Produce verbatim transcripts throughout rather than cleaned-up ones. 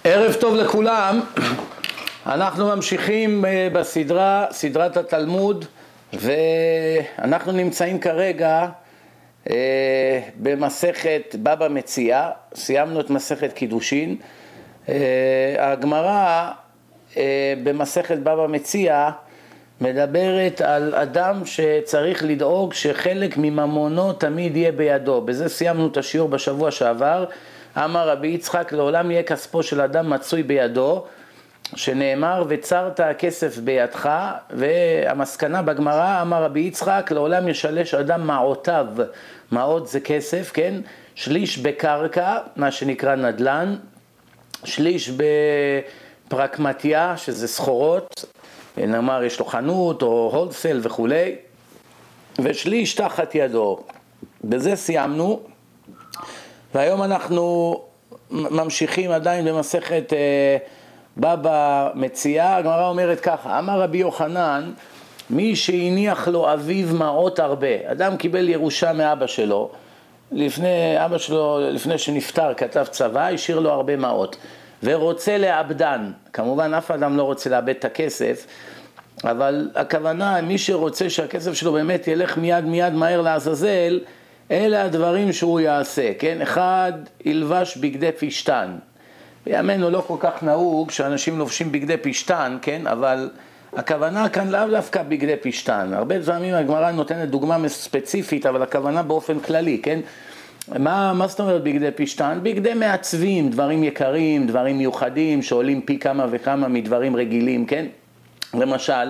ערב טוב לכולם. אנחנו ממשיכים בסדרה, סדרת התלמוד, ואנחנו נמצאים כרגע במסכת בבא מציעא. סיימנו את מסכת קידושין. הגמרא במסכת בבא מציעא מדברת על אדם שצריך לדאוג שחלק מממונו תמיד יהיה בידו. בזה סיימנו את השיעור בשבוע שעבר. אמר רבי יצחק, לעולם יהיה כספו של אדם מצוי בידו, שנאמר וצרת הכסף בידך. והמסקנה בגמרא, אמר רבי יצחק, לעולם ישלש אדם מעותיו. מעות זה כסף, כן? שליש בקרקע, מה שנקרא נדל"ן, שליש בפרקמטיה, שזה סחורות, נאמר יש לו חנות או הולסל וכו', ושליש תחת ידו. בזה סיימנו, והיום אנחנו ממשיכים עדיין במסכת אה, בבא מציעא. הגמרא אומרת ככה, אמר רבי יוחנן, מי שהניח לו אביו מעות הרבה. אדם קיבל ירושה מאבא שלו, לפני אבא שלו, לפני שנפטר, כתב צבא, השאיר לו הרבה מעות, ורוצה לאבדן. כמובן אף אדם לא רוצה לאבד את הכסף, אבל הכוונה, מי שרוצה שהכסף שלו באמת ילך מיד מיד מהר לעזאזל, אלה הדברים שהוא יעשה, כן? אחד, ילבש בגדי פשטן. בימינו לא כל כך נהוג שאנשים לובשים בגדי פשטן, כן? אבל הכוונה כאן לאו דווקא בגדי פשטן. הרבה פעמים הגמרא נותנת דוגמה ספציפית, אבל הכוונה באופן כללי, כן? מה, מה זאת אומרת בגדי פשטן? בגדי מעצבים, דברים יקרים, דברים מיוחדים, שעולים פי כמה וכמה מדברים רגילים, כן? למשל,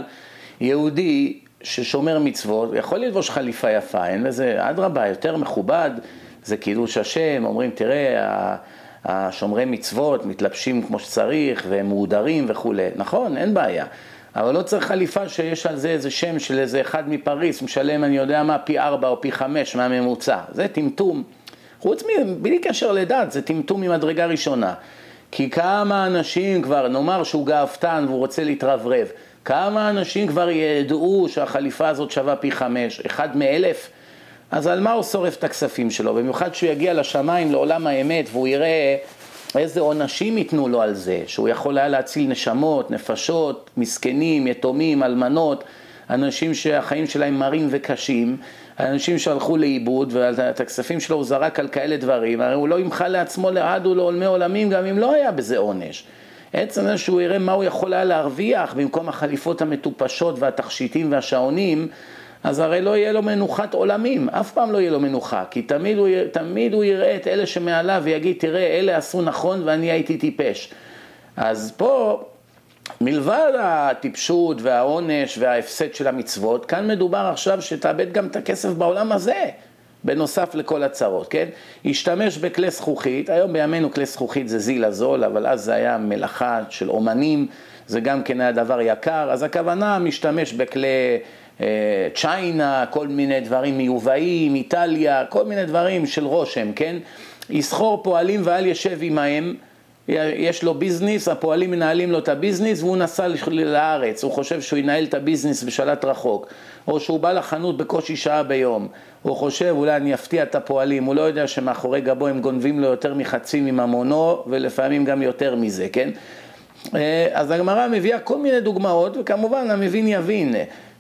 יהודי ששומר מצוות, יכול ללבוש חליפה יפה, אין לזה, אדרבה, יותר מכובד, זה קידוש השם, אומרים, תראה, השומרי מצוות מתלבשים כמו שצריך, והם מהודרים וכו'. נכון, אין בעיה. אבל לא צריך חליפה שיש על זה איזה שם של איזה אחד מפריס, משלם, אני יודע מה, פי ארבע או פי חמש מהממוצע. זה טמטום. חוץ בלי קשר לדת, זה טמטום ממדרגה ראשונה. כי כמה אנשים כבר, נאמר שהוא גאוותן והוא רוצה להתרברב, כמה אנשים כבר ידעו שהחליפה הזאת שווה פי חמש, אחד מאלף, אז על מה הוא שורף את הכספים שלו? במיוחד שהוא יגיע לשמיים, לעולם האמת, והוא יראה איזה עונשים ייתנו לו על זה, שהוא יכול היה להציל נשמות, נפשות, מסכנים, יתומים, אלמנות, אנשים שהחיים שלהם מרים וקשים, אנשים שהלכו לאיבוד, ואת הכספים שלו הוא זרק על כאלה דברים, הרי הוא לא ימחל לעצמו לעד ולעולמי עולמים, גם אם לא היה בזה עונש. עצם זה שהוא יראה מה הוא יכול היה להרוויח במקום החליפות המטופשות והתכשיטים והשעונים, אז הרי לא יהיה לו מנוחת עולמים, אף פעם לא יהיה לו מנוחה, כי תמיד הוא, תמיד הוא יראה את אלה שמעליו ויגיד, תראה, אלה עשו נכון ואני הייתי טיפש. אז פה, מלבד הטיפשות והעונש וההפסד של המצוות, כאן מדובר עכשיו שתאבד גם את הכסף בעולם הזה, בנוסף לכל הצרות, כן? השתמש בכלי זכוכית, היום בימינו כלי זכוכית זה זיל הזול, אבל אז זה היה מלאכה של אומנים, זה גם כן היה דבר יקר, אז הכוונה משתמש בכלי אה, צ'יינה, כל מיני דברים מיובאים, איטליה, כל מיני דברים של רושם, כן? יסחור פועלים ואל ישב עמהם, יש לו ביזניס, הפועלים מנהלים לו את הביזניס והוא נסע לארץ, הוא חושב שהוא ינהל את הביזניס בשלט רחוק, או שהוא בא לחנות בקושי שעה ביום, הוא חושב אולי אני אפתיע את הפועלים, הוא לא יודע שמאחורי גבו הם גונבים לו יותר מחצי מממונו ולפעמים גם יותר מזה, כן? אז הגמרא מביאה כל מיני דוגמאות, וכמובן המבין יבין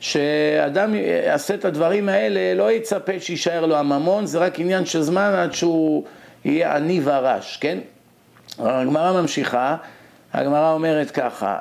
שאדם יעשה את הדברים האלה, לא יצפה שישאר לו הממון, זה רק עניין של זמן עד שהוא יהיה עני ורש, כן? הגמרא ממשיכה, הגמרא אומרת ככה,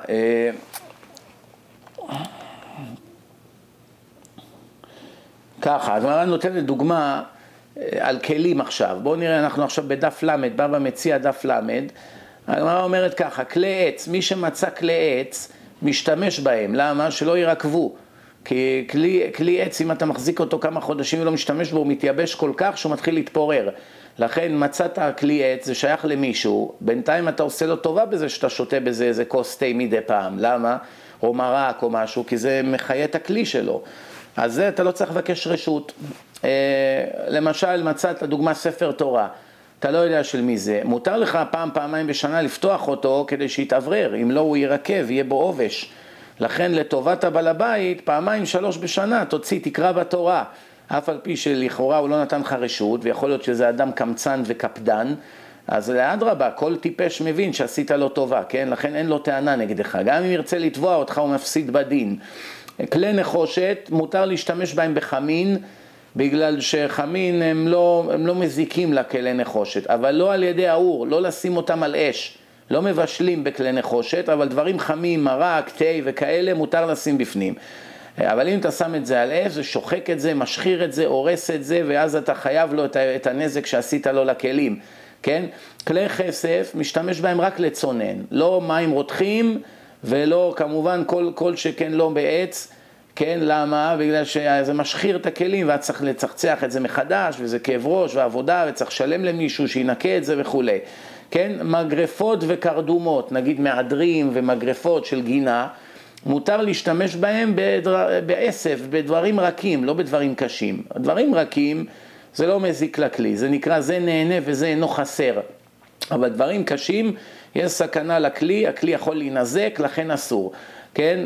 ככה, הגמרא נותנת דוגמה על כלים עכשיו, בואו נראה, אנחנו עכשיו בדף למד, בבא מציעא דף למד, הגמרא אומרת ככה, כלי עץ, מי שמצא כלי עץ, משתמש בהם, למה? שלא ירקבו, כי כלי, כלי עץ, אם אתה מחזיק אותו כמה חודשים ולא משתמש בו, הוא מתייבש כל כך שהוא מתחיל להתפורר, לכן מצאת כלי עץ, זה שייך למישהו, בינתיים אתה עושה לו טובה בזה שאתה שותה בזה איזה כוס תה מדי פעם, למה? או מרק או משהו, כי זה מחיה את הכלי שלו. אז זה אתה לא צריך לבקש רשות. אה, למשל, מצאת דוגמה ספר תורה, אתה לא יודע של מי זה, מותר לך פעם, פעמיים בשנה לפתוח אותו כדי שיתעברר, אם לא הוא ירקב, יהיה בו עובש. לכן לטובת הבעל הבית, פעמיים שלוש בשנה, תוציא, תקרא בתורה. אף על פי שלכאורה הוא לא נתן לך רשות, ויכול להיות שזה אדם קמצן וקפדן, אז לאדרבה, כל טיפש מבין שעשית לו טובה, כן? לכן אין לו טענה נגדך. גם אם ירצה לתבוע אותך הוא מפסיד בדין. כלי נחושת, מותר להשתמש בהם בחמין, בגלל שחמין הם לא, הם לא מזיקים לכלי נחושת, אבל לא על ידי האור, לא לשים אותם על אש. לא מבשלים בכלי נחושת, אבל דברים חמים, מרק, תה וכאלה, מותר לשים בפנים. אבל אם אתה שם את זה על אש, זה שוחק את זה, משחיר את זה, הורס את זה, ואז אתה חייב לו את הנזק שעשית לו לכלים. כן? כלי חשף, משתמש בהם רק לצונן, לא מים רותחים, ולא כמובן כל, כל שכן לא בעץ. כן, למה? בגלל שזה משחיר את הכלים, ואת צריך לצחצח את זה מחדש, וזה כאב ראש ועבודה, וצריך לשלם למישהו שינקה את זה וכו'. כן, מגרפות וקרדומות, נגיד מעדרים ומגרפות של גינה, מותר להשתמש בהם בדר... בעשף, בדברים רכים, לא בדברים קשים. דברים רכים זה לא מזיק לכלי, זה נקרא זה נהנה וזה אינו חסר. אבל דברים קשים, יש סכנה לכלי, הכלי יכול להינזק, לכן אסור. כן,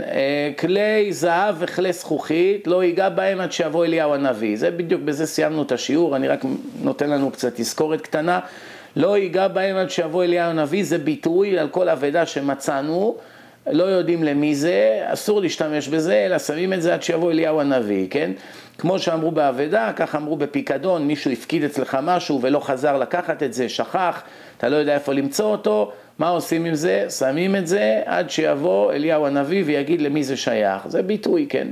כלי זהב וכלי זכוכית, לא ייגע בהם עד שיבוא אליהו הנביא. זה בדיוק, בזה סיימנו את השיעור, אני רק נותן לנו קצת תזכורת קטנה. לא ייגע בהם עד שיבוא אליהו הנביא, זה ביטוי על כל עבודה שמצאנו, לא יודעים למי זה, אסור להשתמש בזה, אלא שמים את זה עד שיבוא אליהו הנביא, כן? כמו שאמרו בעבודה, כך אמרו בפיקדון, מישהו הפקיד אצלך משהו ולא חזר לקחת את זה, שכח, אתה לא יודע איפה למצוא אותו, מה עושים עם זה? שמים את זה עד שיבוא אליהו הנביא ויגיד למי זה שייך, זה ביטוי, כן?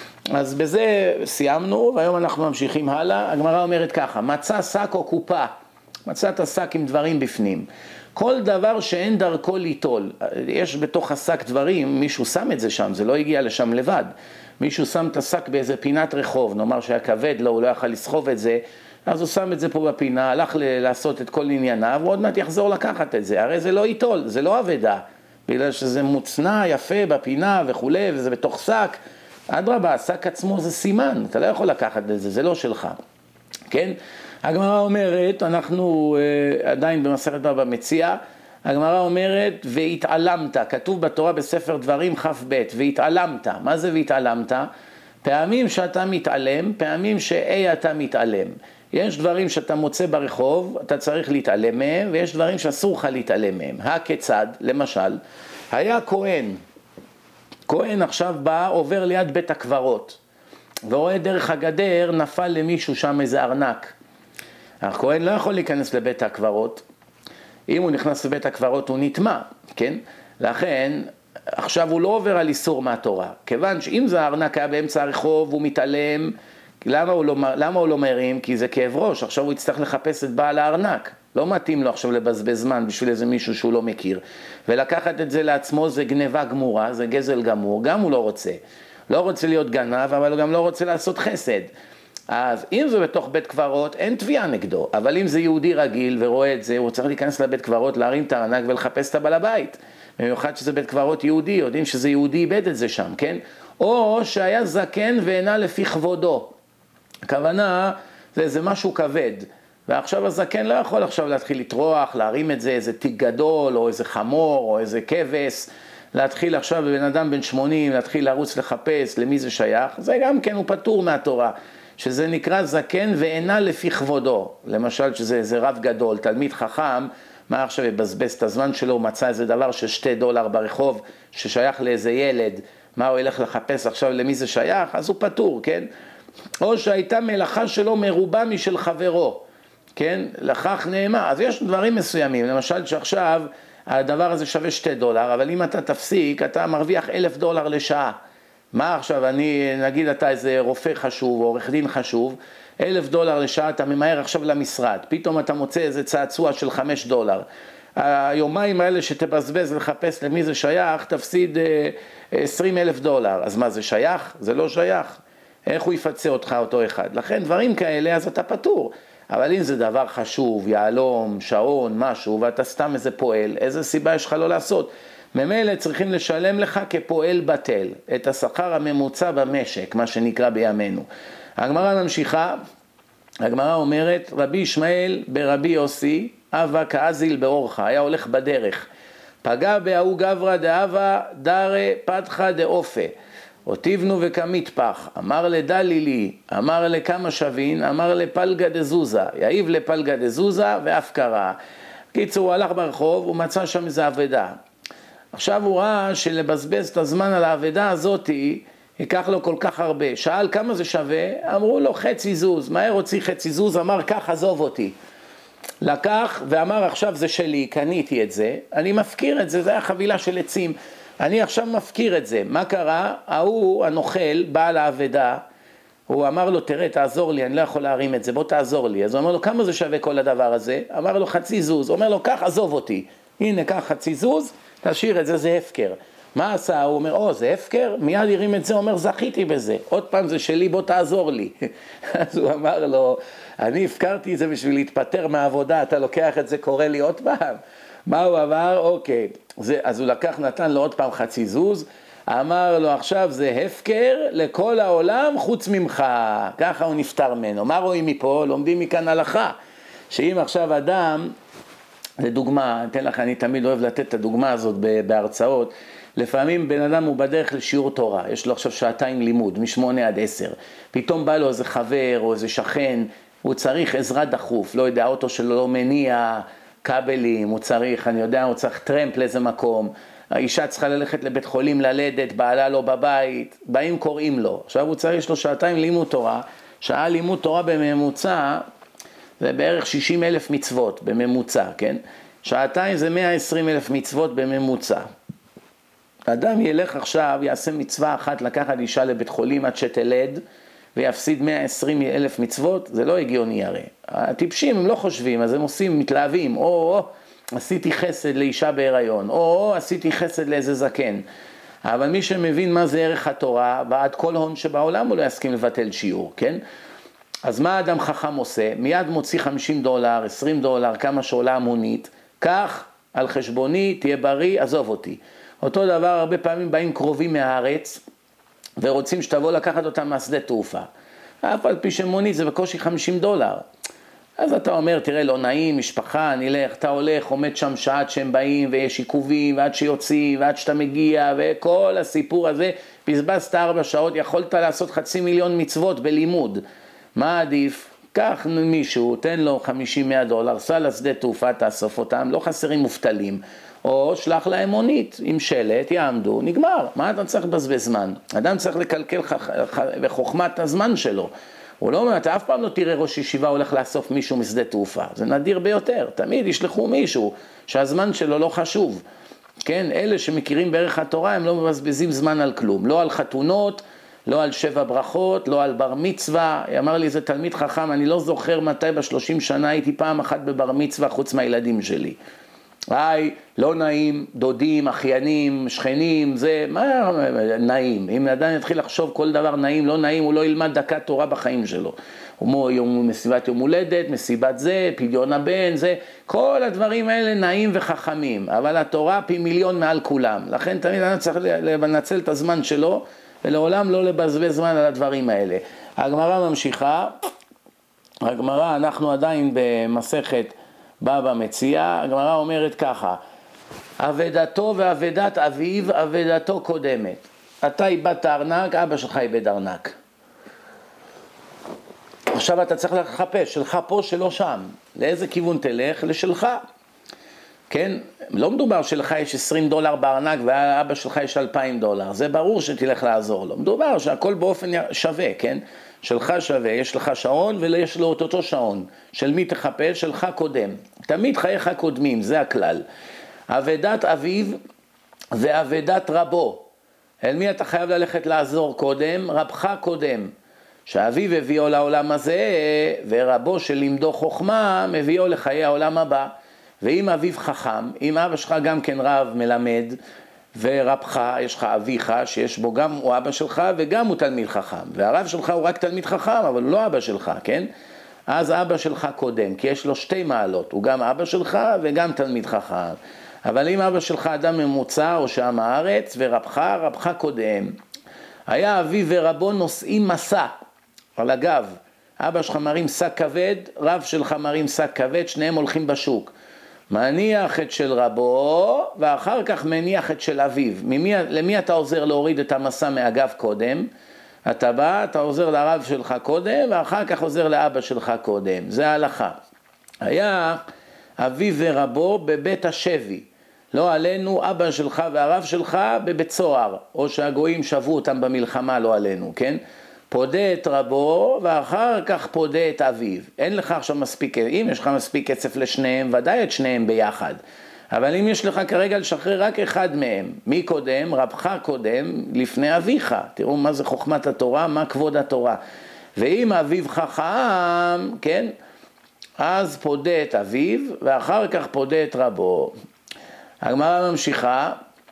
אז בזה סיימנו, והיום אנחנו ממשיכים הלאה. הגמרא אומרת ככה, מצא שק או קופה, מצאת שק עם דברים בפנים. כל דבר שאין דרכו ליטול, יש בתוך השק דברים, מישהו שם את זה שם, זה לא הגיע לשם לבד. מישהו שם את השק באיזה פינת רחוב, נאמר שהיה כבד לו, הוא לא יכל לסחוב את זה, אז הוא שם את זה פה בפינה, הלך לעשות את כל ענייניו, ועוד מעט יחזור לקחת את זה. הרי זה לא ייטול, זה לא אבדה, בגלל שזה מוצנע יפה בפינה וכו', וזה בתוך שק. אדרבה, השק עצמו זה סימן, אתה לא יכול לקחת את זה, זה לא שלך. כן? הגמרא אומרת, אנחנו uh, עדיין במסכת בבא מציעא, הגמרא אומרת, והתעלמת, כתוב בתורה בספר דברים כ"ב, והתעלמת. מה זה והתעלמת? פעמים שאתה מתעלם, פעמים שאי אתה מתעלם. יש דברים שאתה מוצא ברחוב, אתה צריך להתעלם מהם, ויש דברים שאסור לך להתעלם מהם. הכיצד, למשל, היה כהן, כהן עכשיו בא, עובר ליד בית הקברות, ורואה דרך הגדר, נפל למישהו שם איזה ארנק. הכהן לא יכול להיכנס לבית הקברות, אם הוא נכנס לבית הקברות הוא נטמע, כן? לכן, עכשיו הוא לא עובר על איסור מהתורה, כיוון שאם זה הארנק היה באמצע הרחוב, הוא מתעלם, למה הוא לא, למה הוא לא מרים? כי זה כאב ראש, עכשיו הוא יצטרך לחפש את בעל הארנק, לא מתאים לו עכשיו לבזבז זמן בשביל איזה מישהו שהוא לא מכיר, ולקחת את זה לעצמו זה גניבה גמורה, זה גזל גמור, גם הוא לא רוצה, לא רוצה להיות גנב, אבל הוא גם לא רוצה לעשות חסד. אז אם זה בתוך בית קברות, אין תביעה נגדו, אבל אם זה יהודי רגיל ורואה את זה, הוא צריך להיכנס לבית קברות, להרים את הארנק ולחפש את הבעל הבית. במיוחד שזה בית קברות יהודי, יודעים שזה יהודי איבד את זה שם, כן? או שהיה זקן ואינה לפי כבודו. הכוונה, זה, זה משהו כבד. ועכשיו הזקן לא יכול עכשיו להתחיל לטרוח, להרים את זה, איזה תיק גדול, או איזה חמור, או איזה כבש, להתחיל עכשיו בבן אדם בן שמונים, להתחיל לרוץ לחפש למי זה שייך. זה גם כן הוא פטור מהתורה. שזה נקרא זקן ואינה לפי כבודו, למשל שזה איזה רב גדול, תלמיד חכם, מה עכשיו יבזבז את הזמן שלו, הוא מצא איזה דבר של שתי דולר ברחוב, ששייך לאיזה ילד, מה הוא ילך לחפש עכשיו למי זה שייך, אז הוא פטור, כן? או שהייתה מלאכה שלו מרובה משל חברו, כן? לכך נאמר, אז יש דברים מסוימים, למשל שעכשיו הדבר הזה שווה שתי דולר, אבל אם אתה תפסיק, אתה מרוויח אלף דולר לשעה, מה עכשיו, אני, נגיד אתה איזה רופא חשוב, או עורך דין חשוב, אלף דולר לשעה, אתה ממהר עכשיו למשרד, פתאום אתה מוצא איזה צעצוע של חמש דולר. היומיים האלה שתבזבז לחפש למי זה שייך, תפסיד עשרים אלף דולר. אז מה זה שייך? זה לא שייך. איך הוא יפצה אותך אותו אחד? לכן דברים כאלה, אז אתה פטור. אבל אם זה דבר חשוב, יעלום, שעון, משהו, ואתה סתם איזה פועל, איזה סיבה יש לך לא לעשות? ממילא צריכים לשלם לך כפועל בטל, את השכר הממוצע במשק, מה שנקרא בימינו. הגמרא ממשיכה, הגמרא אומרת, רבי ישמעאל ברבי יוסי, אבא כאזיל באורחה, היה הולך בדרך, פגע בהוא גברא דאבה דרה פתחה דאופה, אותיבנו וכמטפח, אמר לדלי לי, אמר לכמה שווין, אמר לפלגה דזוזה, יעיב לפלגה דזוזה ואף קרא. קיצור, הוא הלך ברחוב, הוא מצא שם איזו אבדה. עכשיו הוא ראה שלבזבז את הזמן על האבדה הזאת, ייקח לו כל כך הרבה. שאל כמה זה שווה? אמרו לו חצי זוז. מהר הוציא חצי זוז, אמר כך עזוב אותי. לקח ואמר עכשיו זה שלי, קניתי את זה, אני מפקיר את זה, זה היה חבילה של עצים, אני עכשיו מפקיר את זה. מה קרה? ההוא הנוכל, בעל האבדה, הוא אמר לו תראה תעזור לי, אני לא יכול להרים את זה, בוא תעזור לי. אז הוא אמר לו כמה זה שווה כל הדבר הזה? אמר לו חצי זוז. הוא אומר לו כך עזוב אותי, הנה קח חצי זוז, תשאיר את זה, זה הפקר. מה עשה? הוא אומר, או, זה הפקר? מיד הרים את זה, הוא אומר, זכיתי בזה. עוד פעם זה שלי, בוא תעזור לי. אז הוא אמר לו, אני הפקרתי את זה בשביל להתפטר מהעבודה, אתה לוקח את זה, קורא לי עוד פעם. מה הוא אמר? אוקיי. זה, אז הוא לקח, נתן לו עוד פעם חצי זוז, אמר לו, עכשיו זה הפקר לכל העולם חוץ ממך. ככה הוא נפטר ממנו. מה רואים מפה? לומדים מכאן הלכה. שאם עכשיו אדם, לדוגמה, אני אתן לך, אני תמיד אוהב לתת את הדוגמה הזאת בהרצאות, לפעמים בן אדם הוא בדרך לשיעור תורה, יש לו עכשיו שעתיים לימוד, משמונה עד עשר, פתאום בא לו איזה חבר או איזה שכן, הוא צריך עזרה דחוף, לא יודע, האוטו שלו לא מניע כבלים, הוא צריך, אני יודע, הוא צריך טרמפ לאיזה מקום, האישה צריכה ללכת לבית חולים ללדת, בעלה לא בבית, באים קוראים לו, עכשיו הוא צריך, יש לו שעתיים לימוד תורה, שעה לימוד תורה בממוצע, זה בערך שישים אלף מצוות בממוצע, כן? שעתיים זה מאה ועשרים אלף מצוות בממוצע. אדם ילך עכשיו, יעשה מצווה אחת, לקחת אישה לבית חולים עד שתלד, ויפסיד מאה ועשרים אלף מצוות, זה לא הגיוני הרי. הטיפשים הם לא חושבים, אז הם עושים, מתלהבים, או, או, עשיתי חסד לאישה בהיריון, או, או, עשיתי חסד לאיזה זקן. אבל מי שמבין מה זה ערך התורה, ועד כל הון שבעולם הוא לא יסכים לבטל שיעור, כן? אז מה האדם חכם עושה? מיד מוציא חמישים דולר, עשרים דולר, כמה שעולה המונית, כך על חשבוני, תהיה בריא, עזוב אותי. אותו דבר, הרבה פעמים באים קרובים מהארץ, ורוצים שתבוא לקחת אותם מהשדה תעופה. אף על פי שמונית זה בקושי חמישים דולר. אז אתה אומר, תראה, לא נעים, משפחה, נלך, אתה הולך, עומד שם שעה עד שהם באים, ויש עיכובים, ועד שיוצאים, ועד שאתה מגיע, וכל הסיפור הזה, בזבזת ארבע שעות, יכולת לעשות חצי מיליון מצוות בלימוד. מה עדיף? קח מישהו, תן לו חמישים מאה דולר, סע לשדה תעופה, תאסוף אותם, לא חסרים מובטלים. או שלח להם מונית עם שלט, יעמדו, נגמר. מה אתה צריך לבזבז זמן? אדם צריך לקלקל בחוכמת הזמן שלו. הוא לא אומר, אתה אף פעם לא תראה ראש ישיבה הולך לאסוף מישהו משדה תעופה. זה נדיר ביותר. תמיד ישלחו מישהו שהזמן שלו לא חשוב. כן, אלה שמכירים בערך התורה, הם לא מבזבזים זמן על כלום. לא על חתונות, לא על שבע ברכות, לא על בר מצווה. אמר לי, זה תלמיד חכם, אני לא זוכר מתי בשלושים שנה הייתי פעם אחת בבר מצווה חוץ מהילדים שלי. היי, לא נעים, דודים, אחיינים, שכנים, זה, מה נעים? אם אדם יתחיל לחשוב כל דבר נעים, לא נעים, הוא לא ילמד דקת תורה בחיים שלו. הוא יום, מסיבת יום הולדת, מסיבת זה, פדיון הבן, זה, כל הדברים האלה נעים וחכמים, אבל התורה פי מיליון מעל כולם. לכן תמיד אדם צריך לנצל את הזמן שלו, ולעולם לא לבזבז זמן על הדברים האלה. הגמרא ממשיכה, הגמרא, אנחנו עדיין במסכת בבא מציעא, הגמרא אומרת ככה, אבדתו ואבדת אביו, אבדתו קודמת. אתה איבדת ארנק, אבא שלך איבד ארנק. עכשיו אתה צריך לחפש, שלך פה, שלא שם. לאיזה כיוון תלך? לשלך. כן? לא מדובר שלך יש עשרים דולר בארנק ואבא שלך יש אלפיים דולר. זה ברור שתלך לעזור לו. מדובר שהכל באופן שווה, כן? שלך שווה, יש לך שעון ויש לו אותו שעון. של מי תחפש? שלך קודם. תמיד חייך קודמים, זה הכלל. אבדת אביו ואבדת רבו. אל מי אתה חייב ללכת לעזור קודם? רבך קודם. שאביו הביאו לעולם הזה, ורבו שלימדו חוכמה מביאו לחיי העולם הבא. ואם אביו חכם, אם אבא שלך גם כן רב מלמד, ורבך, יש לך אביך, שיש בו גם הוא אבא שלך וגם הוא תלמיד חכם. והרב שלך הוא רק תלמיד חכם, אבל הוא לא אבא שלך, כן? אז אבא שלך קודם, כי יש לו שתי מעלות, הוא גם אבא שלך וגם תלמיד חכם. אבל אם אבא שלך אדם ממוצע או שם הארץ, ורבך, רבך קודם. היה אבי ורבו נושאים מסע על הגב. אבא שלך מרים שק כבד, רב שלך מרים שק כבד, שניהם הולכים בשוק. מניח את של רבו, ואחר כך מניח את של אביו. ממי, למי אתה עוזר להוריד את המסע מהגב קודם? אתה בא, אתה עוזר לרב שלך קודם, ואחר כך עוזר לאבא שלך קודם. זה ההלכה. היה אביו ורבו בבית השבי. לא עלינו, אבא שלך והרב שלך בבית סוהר, או שהגויים שבו אותם במלחמה, לא עלינו, כן? פודה את רבו ואחר כך פודה את אביו. אין לך עכשיו מספיק, אם יש לך מספיק כסף לשניהם, ודאי את שניהם ביחד. אבל אם יש לך כרגע לשחרר רק אחד מהם, מי קודם? רבך קודם לפני אביך. תראו מה זה חוכמת התורה, מה כבוד התורה. ואם אביו חכם, כן? אז פודה את אביו ואחר כך פודה את רבו. הגמרא ממשיכה,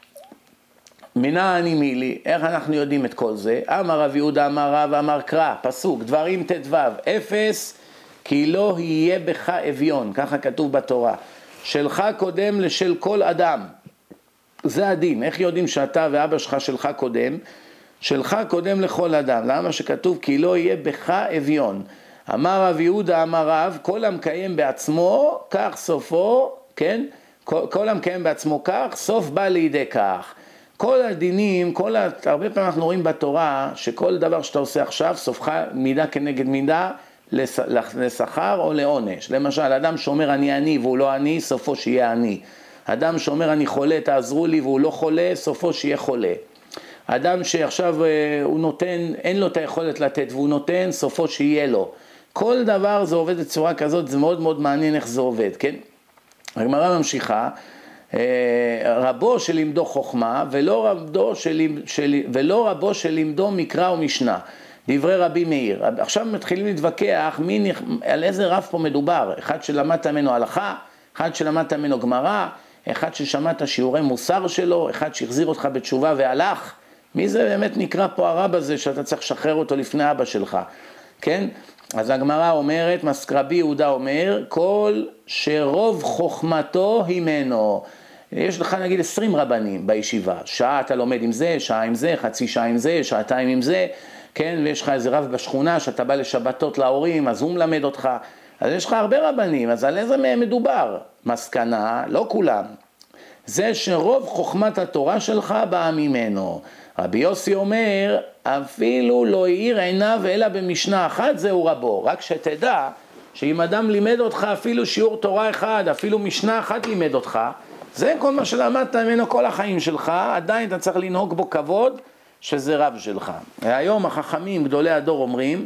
מינה אני מילי, איך אנחנו יודעים את כל זה? אמר רב יהודה אמר רב אמר קרא, פסוק, דברים ט"ו, אפס, כי לא יהיה בך אביון, ככה כתוב בתורה, שלך קודם לשל כל אדם, זה הדין, איך יודעים שאתה ואבא שלך שלך קודם? שלך קודם לכל אדם, למה שכתוב כי לא יהיה בך אביון? אמר רב יהודה אמר רב, כל המקיים בעצמו, כך סופו, כן? כל, כל המקיים בעצמו כך, סוף בא לידי כך. כל הדינים, כל ה... הרבה פעמים אנחנו רואים בתורה שכל דבר שאתה עושה עכשיו, סופך מידה כנגד מידה לס... לשכר או לעונש. למשל, אדם שאומר אני אני והוא לא אני, סופו שיהיה אני. אדם שאומר אני חולה, תעזרו לי והוא לא חולה, סופו שיהיה חולה. אדם שעכשיו הוא נותן, אין לו את היכולת לתת והוא נותן, סופו שיהיה לו. כל דבר זה עובד בצורה כזאת, זה מאוד מאוד מעניין איך זה עובד, כן? הגמרא ממשיכה, רבו שלימדו חוכמה ולא רבו, שלימ, של, ולא רבו שלימדו מקרא ומשנה, דברי רבי מאיר. עכשיו מתחילים להתווכח מי, על איזה רב פה מדובר, אחד שלמדת ממנו הלכה, אחד שלמדת ממנו גמרא, אחד ששמעת שיעורי מוסר שלו, אחד שהחזיר אותך בתשובה והלך. מי זה באמת נקרא פה הרב הזה שאתה צריך לשחרר אותו לפני אבא שלך, כן? אז הגמרא אומרת, רבי יהודה אומר, כל שרוב חוכמתו הימנו. יש לך נגיד עשרים רבנים בישיבה, שעה אתה לומד עם זה, שעה עם זה, חצי שעה עם זה, שעתיים עם זה, כן? ויש לך איזה רב בשכונה שאתה בא לשבתות להורים, אז הוא מלמד אותך. אז יש לך הרבה רבנים, אז על איזה מהם מדובר? מסקנה, לא כולם. זה שרוב חוכמת התורה שלך באה ממנו. רבי יוסי אומר, אפילו לא העיר עיניו אלא במשנה אחת, זהו רבו. רק שתדע שאם אדם לימד אותך אפילו שיעור תורה אחד, אפילו משנה אחת לימד אותך, זה כל מה שלמדת ממנו כל החיים שלך, עדיין אתה צריך לנהוג בו כבוד שזה רב שלך. היום החכמים, גדולי הדור אומרים,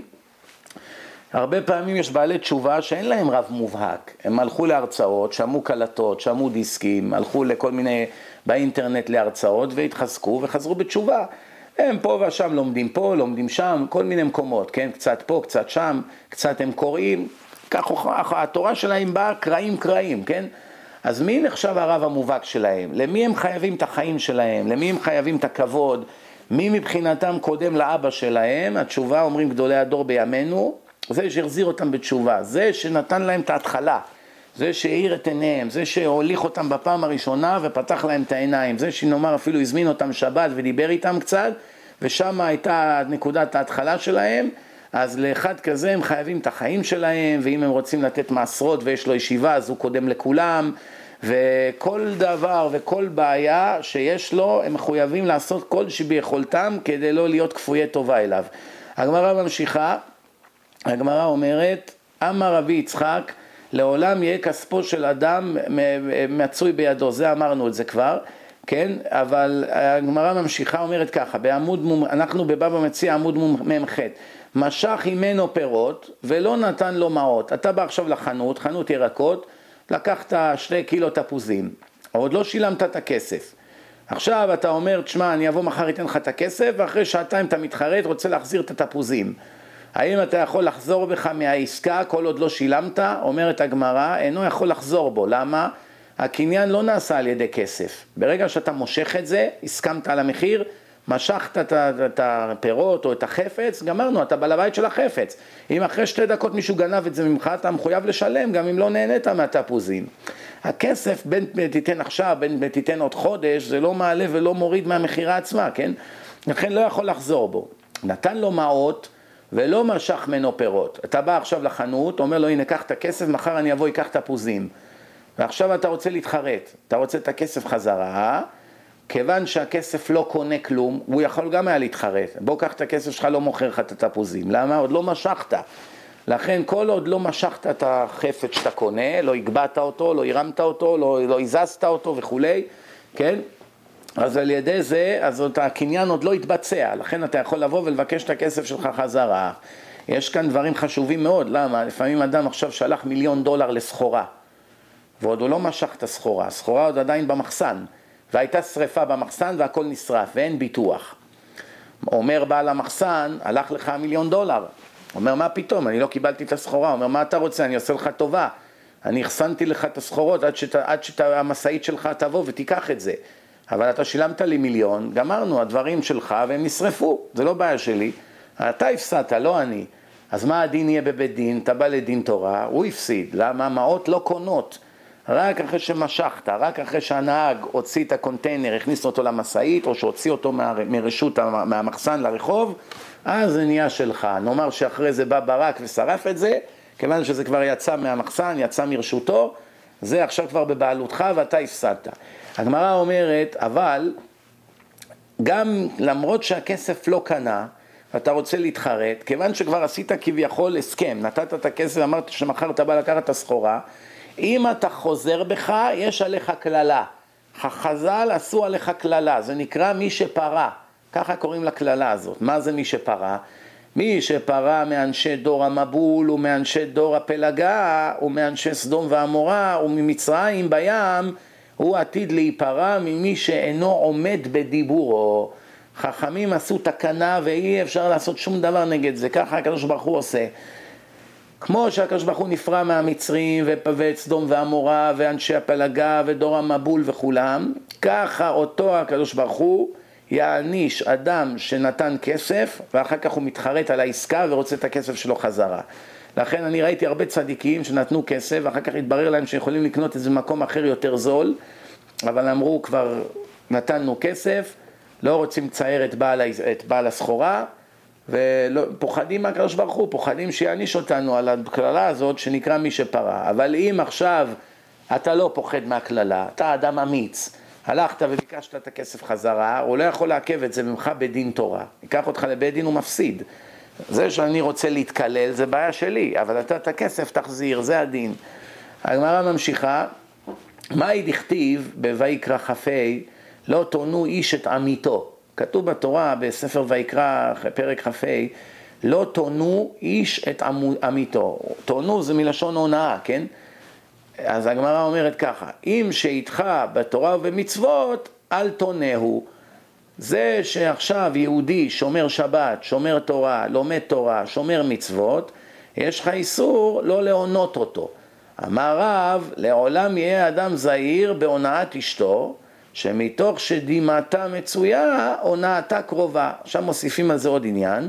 הרבה פעמים יש בעלי תשובה שאין להם רב מובהק. הם הלכו להרצאות, שמעו קלטות, שמעו דיסקים, הלכו לכל מיני באינטרנט להרצאות והתחזקו וחזרו בתשובה. הם פה ושם לומדים פה, לומדים שם, כל מיני מקומות, כן? קצת פה, קצת שם, קצת הם קוראים. כך התורה שלהם באה קראים קראים, כן? אז מי נחשב הרב המובהק שלהם? למי הם חייבים את החיים שלהם? למי הם חייבים את הכבוד? מי מבחינתם קודם לאבא שלהם? התשובה אומרים גדולי הדור בימינו, זה שהחזיר אותם בתשובה, זה שנתן להם את ההתחלה, זה שהאיר את עיניהם, זה שהוליך אותם בפעם הראשונה ופתח להם את העיניים, זה שנאמר אפילו הזמין אותם שבת ודיבר איתם קצת, ושם הייתה נקודת ההתחלה שלהם. אז לאחד כזה הם חייבים את החיים שלהם, ואם הם רוצים לתת מעשרות ויש לו ישיבה אז הוא קודם לכולם, וכל דבר וכל בעיה שיש לו הם מחויבים לעשות כל שביכולתם כדי לא להיות כפויי טובה אליו. הגמרא ממשיכה, הגמרא אומרת, אמר רבי יצחק, לעולם יהיה כספו של אדם מצוי בידו, זה אמרנו את זה כבר, כן? אבל הגמרא ממשיכה אומרת ככה, בעמוד, אנחנו בבבא מציעא עמוד ממ"ח, משך ממנו פירות ולא נתן לו מעות. אתה בא עכשיו לחנות, חנות ירקות, לקחת שתי קילו תפוזים, עוד לא שילמת את הכסף. עכשיו אתה אומר, תשמע, אני אבוא מחר אתן לך את הכסף, ואחרי שעתיים אתה מתחרט, רוצה להחזיר את התפוזים. האם אתה יכול לחזור בך מהעסקה כל עוד לא שילמת? אומרת הגמרא, אינו יכול לחזור בו. למה? הקניין לא נעשה על ידי כסף. ברגע שאתה מושך את זה, הסכמת על המחיר, משכת את הפירות או את החפץ, גמרנו, אתה בעל הבית של החפץ. אם אחרי שתי דקות מישהו גנב את זה ממך, אתה מחויב לשלם, גם אם לא נהנית מהתפוזים. הכסף, בין תיתן עכשיו, בין תיתן עוד חודש, זה לא מעלה ולא מוריד מהמחירה עצמה, כן? לכן לא יכול לחזור בו. נתן לו מעות, ולא משך ממנו פירות. אתה בא עכשיו לחנות, אומר לו, הנה, קח את הכסף, מחר אני אבוא, ייקח תפוזים. ועכשיו אתה רוצה להתחרט, אתה רוצה את הכסף חזרה, כיוון שהכסף לא קונה כלום, הוא יכול גם היה להתחרט. בוא, קח את הכסף שלך, לא מוכר לך את התפוזים. למה? עוד לא משכת. לכן כל עוד לא משכת את החפץ שאתה קונה, לא הגבעת אותו, לא הרמת אותו, לא, לא הזזת אותו וכולי, כן? אז על ידי זה, אז הקניין עוד לא התבצע, לכן אתה יכול לבוא ולבקש את הכסף שלך חזרה. יש כאן דברים חשובים מאוד, למה? לפעמים אדם עכשיו שלח מיליון דולר לסחורה, ועוד הוא לא משך את הסחורה, הסחורה עוד עדיין במחסן, והייתה שריפה במחסן והכל נשרף, ואין ביטוח. אומר בעל המחסן, הלך לך מיליון דולר. אומר, מה פתאום? אני לא קיבלתי את הסחורה. אומר, מה אתה רוצה? אני עושה לך טובה. אני החסנתי לך את הסחורות עד שאתה, עד שאתה, המסעית שלך תבוא ותיקח את זה. אבל אתה שילמת לי מיליון, גמרנו, הדברים שלך והם נשרפו. זה לא בעיה שלי. אתה הפסדת, לא אני. אז מה הדין יהיה בבית דין? אתה בא לדין תורה, הוא הפסיד. למה? מעות לא קונות. רק אחרי שמשכת, רק אחרי שהנהג הוציא את הקונטיינר, הכניס אותו למסעית, או שהוציא אותו מרשות, מהמחסן לרחוב, אז זה נהיה שלך. נאמר שאחרי זה בא ברק ושרף את זה, כיוון שזה כבר יצא מהמחסן, יצא מרשותו, זה עכשיו כבר בבעלותך ואתה הפסדת. הגמרא אומרת, אבל גם למרות שהכסף לא קנה, ואתה רוצה להתחרט, כיוון שכבר עשית כביכול הסכם, נתת את הכסף, אמרת שמחר אתה בא לקחת את הסחורה, אם אתה חוזר בך, יש עליך כללה. החז"ל עשו עליך כללה, זה נקרא מי שפרה. ככה קוראים לכללה הזאת. מה זה מי שפרה? מי שפרה מאנשי דור המבול, ומאנשי דור הפלגה, ומאנשי סדום ועמורה, וממצרים בים, הוא עתיד להיפרה ממי שאינו עומד בדיבורו. חכמים עשו תקנה, ואי אפשר לעשות שום דבר נגד זה. ככה הקדוש ברוך הוא עושה. כמו שהקדוש ברוך הוא נפרע מהמצרים ואת סדום ועמורה ואנשי הפלגה ודור המבול וכולם, ככה אותו הקדוש ברוך הוא יעניש אדם שנתן כסף ואחר כך הוא מתחרט על העסקה ורוצה את הכסף שלו חזרה. לכן אני ראיתי הרבה צדיקים שנתנו כסף ואחר כך התברר להם שיכולים לקנות איזה מקום אחר יותר זול, אבל אמרו כבר נתנו כסף, לא רוצים לצייר את בעל, את בעל הסחורה, ופוחדים מהקדוש ברוך הוא, פוחדים שיעניש אותנו על הכללה הזאת שנקרא מי שפרה. אבל אם עכשיו אתה לא פוחד מהכללה, אתה אדם אמיץ, הלכת וביקשת את הכסף חזרה, הוא לא יכול לעכב את זה ממך בדין תורה. ייקח אותך לבית דין ומפסיד. זה שאני רוצה להתקלל זה בעיה שלי, אבל אתה את הכסף תחזיר, זה הדין. הגמרא ממשיכה, מה היא דכתיב בויקרא כ"ה, לא תונו איש את עמיתו. כתוב בתורה בספר ויקרא פרק כ"ה, לא תונו איש את עמיתו. תונו זה מלשון הונאה, כן? אז הגמרא אומרת ככה, אם שאיתך בתורה ובמצוות, אל תונהו. זה שעכשיו יהודי שומר שבת, שומר תורה, לומד תורה, שומר מצוות, יש לך איסור לא להונות אותו. אמר רב, לעולם יהיה אדם זהיר בהונאת אשתו, שמתוך שדימתה מצויה, הונאתה קרובה. עכשיו מוסיפים על זה עוד עניין.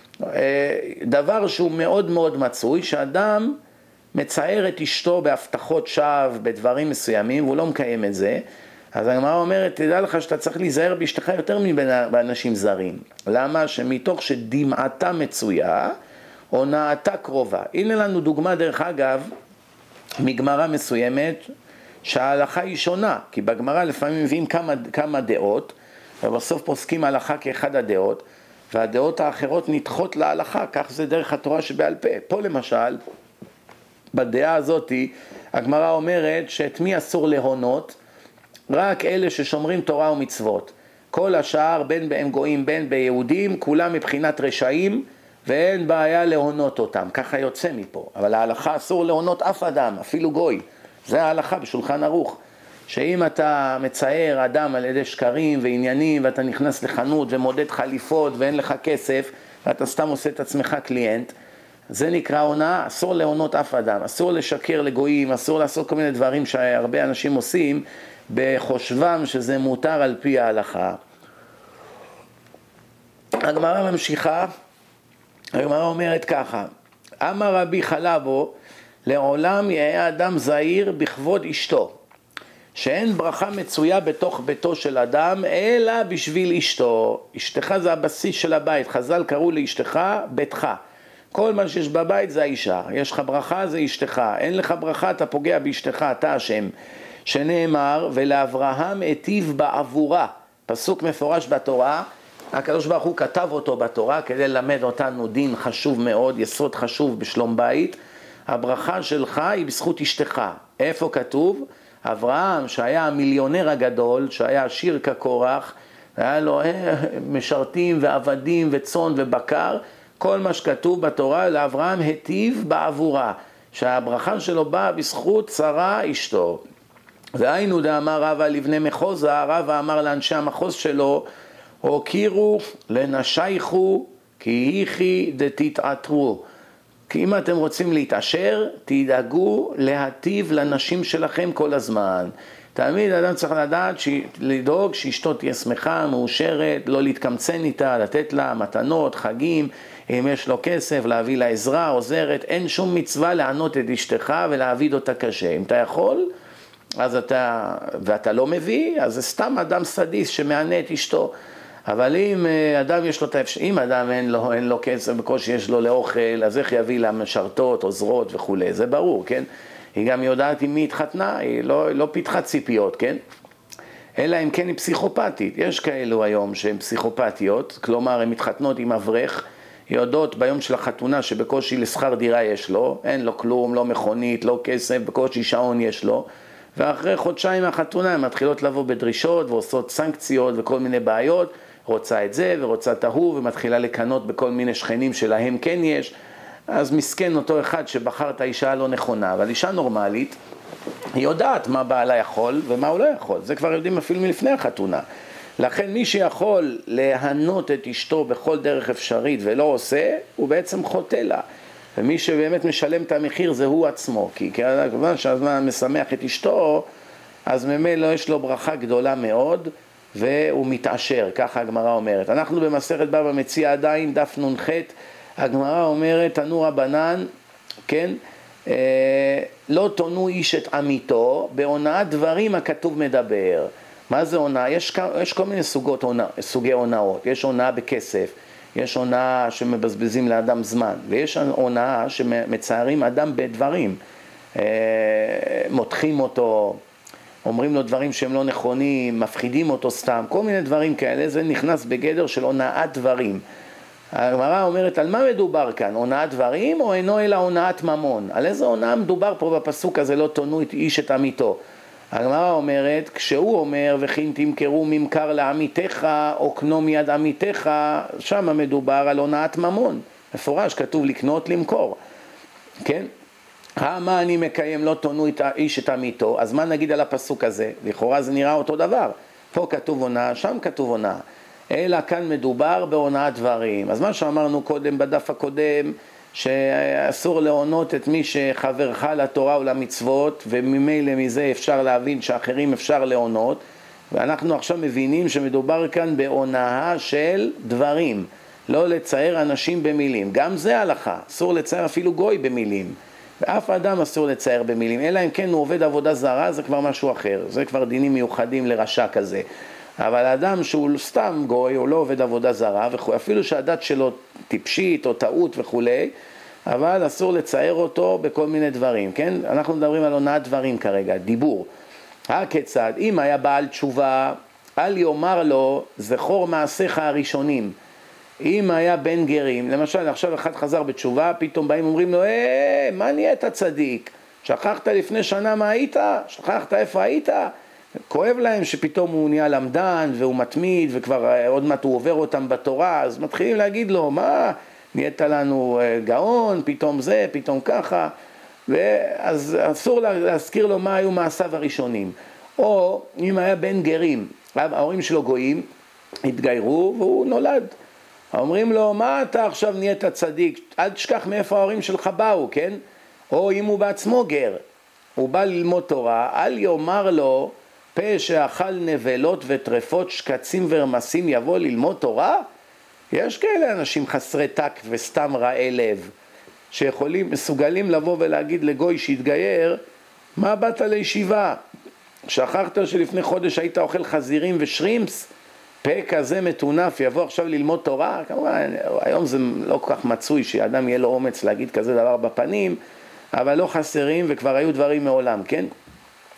דבר שהוא מאוד מאוד מצוי, שאדם מצייר את אשתו בהבטחות שווא, בדברים מסוימים, והוא לא מקיים את זה. אז הגמרא אומרת, תדע לך שאתה צריך להיזהר באשתך יותר מבאנשים זרים. למה? שמתוך שדמעתה מצויה, הונאתה קרובה. הנה לנו דוגמה דרך אגב, מגמרא מסוימת, שההלכה היא שונה, כי בגמרא לפעמים מביאים כמה, כמה דעות, ובסוף פוסקים הלכה כאחד הדעות, והדעות האחרות נדחות להלכה, כך זה דרך התורה שבעל פה. פה למשל, בדעה הזאת, הגמרא אומרת שאת מי אסור להונות? רק אלה ששומרים תורה ומצוות. כל השאר, בין בהם גויים, בין ביהודים, כולם מבחינת רשעים, ואין בעיה להונות אותם. ככה יוצא מפה. אבל ההלכה אסור להונות אף אדם, אפילו גוי. זה ההלכה בשולחן ערוך. שאם אתה מצייר אדם על ידי שקרים ועניינים, ואתה נכנס לחנות ומודד חליפות ואין לך כסף, ואתה סתם עושה את עצמך קליינט, זה נקרא הונאה, אסור להונות אף אדם, אסור לשקר לגויים, אסור לעשות כל מיני דברים שהרבה אנשים עושים, בחושבם שזה מותר על פי ההלכה. הגמרא ממשיכה, הגמרא אומרת ככה, אמר רבי חלבו, לעולם יהיה אדם זהיר בכבוד אשתו, שאין ברכה מצויה בתוך ביתו של אדם, אלא בשביל אשתו. אשתך זה הבסיס של הבית, חז"ל קראו לאשתך ביתך. כל מה שיש בבית זה האישה, יש לך ברכה זה אשתך, אין לך ברכה אתה פוגע באשתך, אתה השם. שנאמר, ולאברהם היטיב בעבורה, פסוק מפורש בתורה, הקדוש ברוך הוא כתב אותו בתורה כדי ללמד אותנו דין חשוב מאוד, יסוד חשוב בשלום בית. הברכה שלך היא בזכות אשתך. איפה כתוב? אברהם, שהיה המיליונר הגדול, שהיה עשיר כקורח, היה לו משרתים ועבדים וצאן ובקר, כל מה שכתוב בתורה לאברהם היטיב בעבורה, שהברכה שלו באה בזכות שרה אשתו. והיינו דאמר רבא לבני מחוזה, רבא אמר לאנשי המחוז שלו, הוקירו לנשייכו כי איכי דתתעתרו. כי אם אתם רוצים להתעשר, תדאגו להטיב לנשים שלכם כל הזמן. תמיד אדם צריך לדעת, לדאוג שאשתו תהיה שמחה, מאושרת, לא להתקמצן איתה, לתת לה מתנות, חגים, אם יש לו כסף, להביא לה עזרה, עוזרת. אין שום מצווה לענות את אשתך ולהעביד אותה קשה. אם אתה יכול, אז אתה, ואתה לא מביא, אז זה סתם אדם סדיס שמענה את אשתו. אבל אם אדם יש לו את האפשר, אם אדם אין לו, אין לו כסף, בקושי יש לו לאוכל, אז איך יביא לה משרתות, עוזרות וכו', זה ברור, כן? היא גם יודעת עם מי התחתנה, היא לא, לא פיתחה ציפיות, כן? אלא אם כן היא פסיכופתית. יש כאלו היום שהן פסיכופתיות, כלומר הן מתחתנות עם אברך, יודעות ביום של החתונה שבקושי לשכר דירה יש לו, אין לו כלום, לא מכונית, לא כסף, בקושי שעון יש לו, ואחרי חודשיים מהחתונה הן מתחילות לבוא בדרישות ועושות סנקציות וכל מיני בעיות, רוצה את זה ורוצה את ההוא, ומתחילה לקנות בכל מיני שכנים שלהם כן יש. אז מסכן אותו אחד שבחר את האישה הלא נכונה, אבל אישה נורמלית היא יודעת מה בעלה יכול ומה הוא לא יכול, זה כבר יודעים אפילו מלפני החתונה. לכן מי שיכול להנות את אשתו בכל דרך אפשרית ולא עושה, הוא בעצם חוטא לה. ומי שבאמת משלם את המחיר זה הוא עצמו, כי כמובן שהזמן משמח את אשתו, אז ממילא יש לו ברכה גדולה מאוד, והוא מתעשר, ככה הגמרא אומרת. אנחנו במסכת בבא מציעא עדיין, דף נ"ח, הגמרא אומרת, תנו רבנן, כן, אה, לא תונו איש את עמיתו, בהונאת דברים הכתוב מדבר. מה זה הונאה? יש, יש כל מיני סוגות הונא, סוגי הונאות. יש הונאה בכסף, יש הונאה שמבזבזים לאדם זמן, ויש הונאה שמצערים אדם בדברים, אה, מותחים אותו, אומרים לו דברים שהם לא נכונים, מפחידים אותו סתם, כל מיני דברים כאלה, זה נכנס בגדר של הונאת דברים. הגמרא אומרת, על מה מדובר כאן? הונאת דברים או אינו אלא הונאת ממון? על איזה הונאה מדובר פה בפסוק הזה, לא תונו איש את עמיתו? הגמרא אומרת, כשהוא אומר, וכן תמכרו ממכר לעמיתך, או קנו מיד עמיתך, שם מדובר על הונאת ממון. מפורש, כתוב לקנות, למכור. כן? מה אני מקיים לא תונו איש את עמיתו, אז מה נגיד על הפסוק הזה? לכאורה זה נראה אותו דבר. פה כתוב הונאה, שם כתוב הונאה. אלא כאן מדובר בהונאת דברים. אז מה שאמרנו קודם בדף הקודם, שאסור להונות את מי שחברך לתורה ולמצוות, וממילא מזה אפשר להבין שאחרים אפשר להונות, ואנחנו עכשיו מבינים שמדובר כאן בהונאה של דברים, לא לצייר אנשים במילים. גם זה הלכה, אסור לצייר אפילו גוי במילים. ואף אדם אסור לצייר במילים, אלא אם כן הוא עובד עבודה זרה, זה כבר משהו אחר, זה כבר דינים מיוחדים לרשע כזה. אבל האדם שהוא סתם גוי, הוא לא עובד עבודה זרה, אפילו שהדת שלו טיפשית או טעות וכולי, אבל אסור לצייר אותו בכל מיני דברים, כן? אנחנו מדברים על הונאת דברים כרגע, דיבור. הכיצד, אם היה בעל תשובה, אל יאמר לו, זכור מעשיך הראשונים. אם היה בן גרים, למשל עכשיו אחד חזר בתשובה, פתאום באים אומרים לו, אה, מה נהיית צדיק? שכחת לפני שנה מה היית? שכחת איפה היית? כואב להם שפתאום הוא נהיה למדן והוא מתמיד וכבר עוד מעט הוא עובר אותם בתורה, אז מתחילים להגיד לו, מה, נהיית לנו גאון, פתאום זה, פתאום ככה, ואז אסור להזכיר לו מה היו מעשיו הראשונים. או אם היה בן גרים, ההורים שלו גויים, התגיירו והוא נולד. אומרים לו, מה אתה עכשיו נהיית צדיק? אל תשכח מאיפה ההורים שלך באו, כן? או אם הוא בעצמו גר, הוא בא ללמוד תורה, אל יאמר לו, פה שאכל נבלות וטרפות, שקצים ורמסים יבוא ללמוד תורה? יש כאלה אנשים חסרי טק וסתם רעי לב, שיכולים, מסוגלים לבוא ולהגיד לגוי שהתגייר, מה באת לישיבה? שכחת שלפני חודש היית אוכל חזירים ושרימפס? פה כזה מטונף יבוא עכשיו ללמוד תורה? כמובן, היום זה לא כל כך מצוי שאדם יהיה לו אומץ להגיד כזה דבר בפנים, אבל לא חסרים וכבר היו דברים מעולם, כן?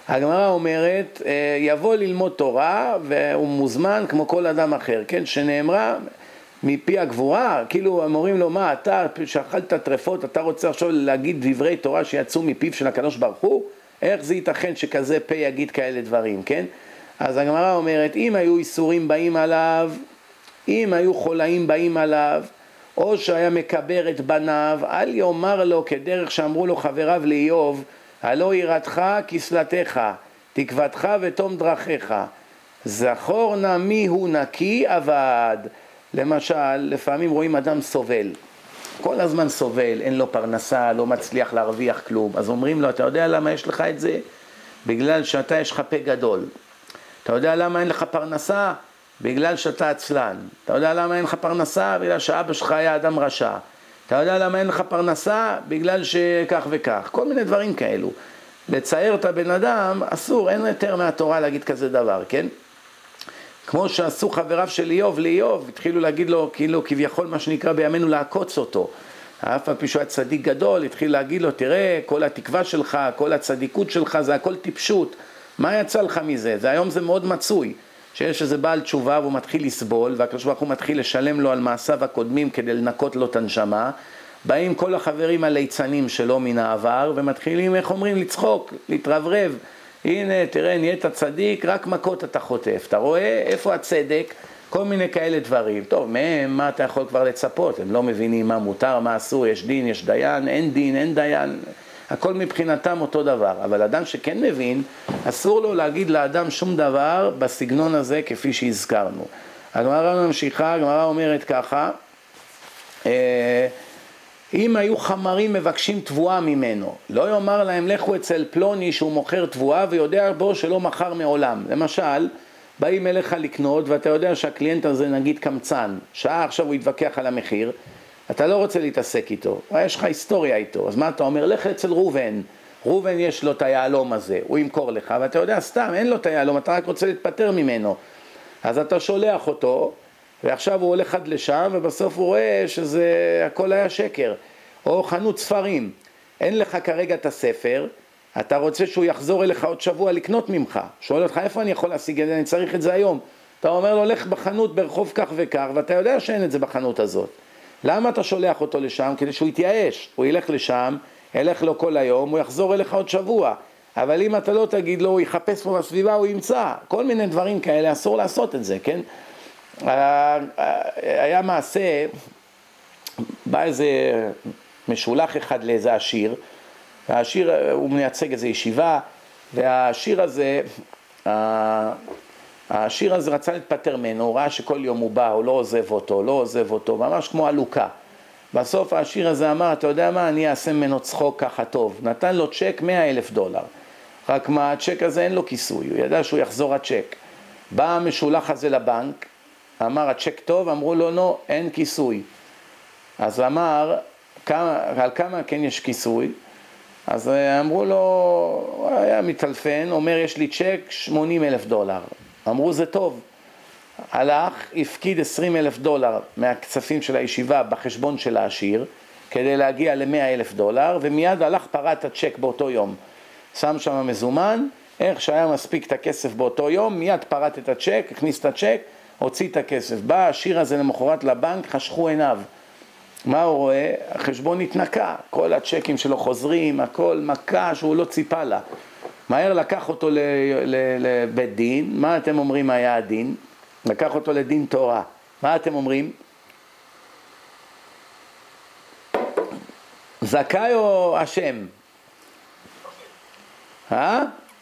הגמרא אומרת, יבוא ללמוד תורה והוא מוזמן כמו כל אדם אחר, כן? שנאמרה מפי הגבורה, כאילו הם אומרים לו, מה אתה שאכלת טרפות, אתה רוצה עכשיו להגיד דברי תורה שיצאו מפיו של הקדוש ברוך הוא? איך זה ייתכן שכזה פה יגיד כאלה דברים, כן? אז הגמרא אומרת, אם היו איסורים באים עליו, אם היו חולאים באים עליו, או שהיה מקבר את בניו, אל יאמר לו כדרך שאמרו לו חבריו לאיוב, הלא יראתך כסלתך, תקוותך ותום דרכיך, זכור נא מי הוא נקי עבד. למשל, לפעמים רואים אדם סובל, כל הזמן סובל, אין לו פרנסה, לא מצליח להרוויח כלום, אז אומרים לו, אתה יודע למה יש לך את זה? בגלל שאתה יש לך פה גדול. אתה יודע למה אין לך פרנסה? בגלל שאתה עצלן. אתה יודע למה אין לך פרנסה? בגלל שאבא שלך היה אדם רשע. אתה יודע למה אין לך פרנסה? בגלל שכך וכך. כל מיני דברים כאלו. לצייר את הבן אדם, אסור, אין יותר מהתורה להגיד כזה דבר, כן? כמו שעשו חבריו של איוב לאיוב, התחילו להגיד לו, כאילו כביכול מה שנקרא בימינו לעקוץ אותו. אף על פי שהוא היה צדיק גדול, התחיל להגיד לו, תראה, כל התקווה שלך, כל הצדיקות שלך, זה הכל טיפשות. מה יצא לך מזה? זה היום זה מאוד מצוי. שיש איזה בעל תשובה והוא מתחיל לסבול, והקדוש ברוך הוא מתחיל לשלם לו על מעשיו הקודמים כדי לנקות לו את הנשמה, באים כל החברים הליצנים שלו מן העבר, ומתחילים, איך אומרים, לצחוק, להתרברב. הנה, תראה, נהיית צדיק, רק מכות אתה חוטף. אתה רואה איפה הצדק? כל מיני כאלה דברים. טוב, מהם, מה אתה יכול כבר לצפות? הם לא מבינים מה מותר, מה אסור, יש דין, יש דיין, אין דין, אין דיין. הכל מבחינתם אותו דבר. אבל אדם שכן מבין, אסור לו להגיד לאדם שום דבר בסגנון הזה כפי שהזכרנו. הגמרא ממשיכה, הגמרא אומרת ככה, אם היו חמרים מבקשים תבואה ממנו, לא יאמר להם לכו אצל פלוני שהוא מוכר תבואה ויודע בו שלא מכר מעולם. למשל, באים אליך לקנות ואתה יודע שהקליינט הזה נגיד קמצן, שעה עכשיו הוא יתווכח על המחיר, אתה לא רוצה להתעסק איתו, יש לך היסטוריה איתו, אז מה אתה אומר? לך אצל רובן, רובן יש לו את היעלום הזה, הוא ימכור לך, ואתה יודע סתם, אין לו את היעלום, אתה רק רוצה להתפטר ממנו, אז אתה שולח אותו, ועכשיו הוא הולך עד לשם, ובסוף הוא רואה שזה הכל היה שקר. או חנות ספרים, אין לך כרגע את הספר, אתה רוצה שהוא יחזור אליך עוד שבוע לקנות ממך. שואל אותך, איפה אני יכול להשיג את זה? אני צריך את זה היום. אתה אומר לו, לך בחנות ברחוב כך וכך, ואתה יודע שאין את זה בחנות הזאת. למה אתה שולח אותו לשם? כדי שהוא יתייאש. הוא ילך לשם, ילך לו כל היום, הוא יחזור אליך עוד שבוע. אבל אם אתה לא תגיד לו, הוא יחפש פה בסביבה, הוא ימצא. כל מיני דברים כאלה, אסור לעשות את זה, כן? היה מעשה, בא איזה משולח אחד לאיזה עשיר, והעשיר הוא מייצג איזה ישיבה, והעשיר הזה, העשיר הזה רצה להתפטר ממנו, הוא ראה שכל יום הוא בא, הוא לא עוזב אותו, לא עוזב אותו, ממש כמו אלוקה. בסוף העשיר הזה אמר, אתה יודע מה, אני אעשה ממנו צחוק ככה טוב, נתן לו צ'ק מאה אלף דולר, רק מה, הצ'ק הזה אין לו כיסוי, הוא ידע שהוא יחזור הצ'ק. בא המשולח הזה לבנק, אמר, הצ'ק טוב, אמרו לו, לא, אין כיסוי. אז אמר, כמה, על כמה כן יש כיסוי? אז אמרו לו, הוא היה מטלפן, אומר, יש לי צ'ק שמונים אלף דולר. אמרו, זה טוב. הלך, הפקיד עשרים אלף דולר מהכספים של הישיבה בחשבון של העשיר, כדי להגיע ל-מאה אלף דולר, ומיד הלך פרט הצ'ק באותו יום. שם שם מזומן, איך שהיה מספיק את הכסף באותו יום, מיד פרט את הצ'ק, הכניס את הצ'ק, הוציא את הכסף. בא העשיר הזה למחרת לבנק, חשכו עיניו. מה הוא רואה? החשבון התנקה, כל הצ'קים שלו חוזרים, הכל מכה שהוא לא ציפה לה. מהר לקח אותו לבית דין, מה אתם אומרים היה הדין? לקח אותו לדין תורה. מה אתם אומרים? זכאי או אשם? אה?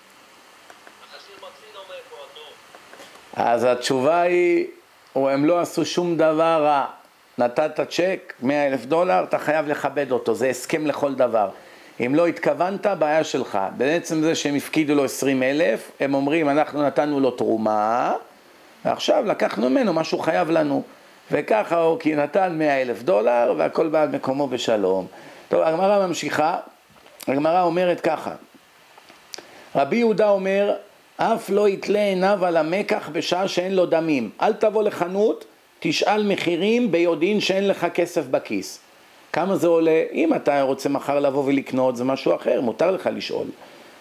אז התשובה היא, הם לא עשו שום דבר רע. נתת צ'ק, מאה אלף דולר, אתה חייב לכבד אותו, זה הסכם לכל דבר. אם לא התכוונת, בעיה שלך. בעצם זה שהם הפקידו לו עשרים אלף, הם אומרים, אנחנו נתנו לו תרומה, ועכשיו לקחנו ממנו מה שהוא חייב לנו. וככה הוא כי נתן מאה אלף דולר, והכל בא מקומו בשלום. טוב, הגמרא ממשיכה, הגמרא אומרת ככה, רבי יהודה אומר, אף לא יתלה עיניו על המקח בשעה שאין לו דמים. אל תבוא לחנות, תשאל מחירים ביודעין שאין לך כסף בכיס. כמה זה עולה? אם אתה רוצה מחר לבוא ולקנות, זה משהו אחר, מותר לך לשאול.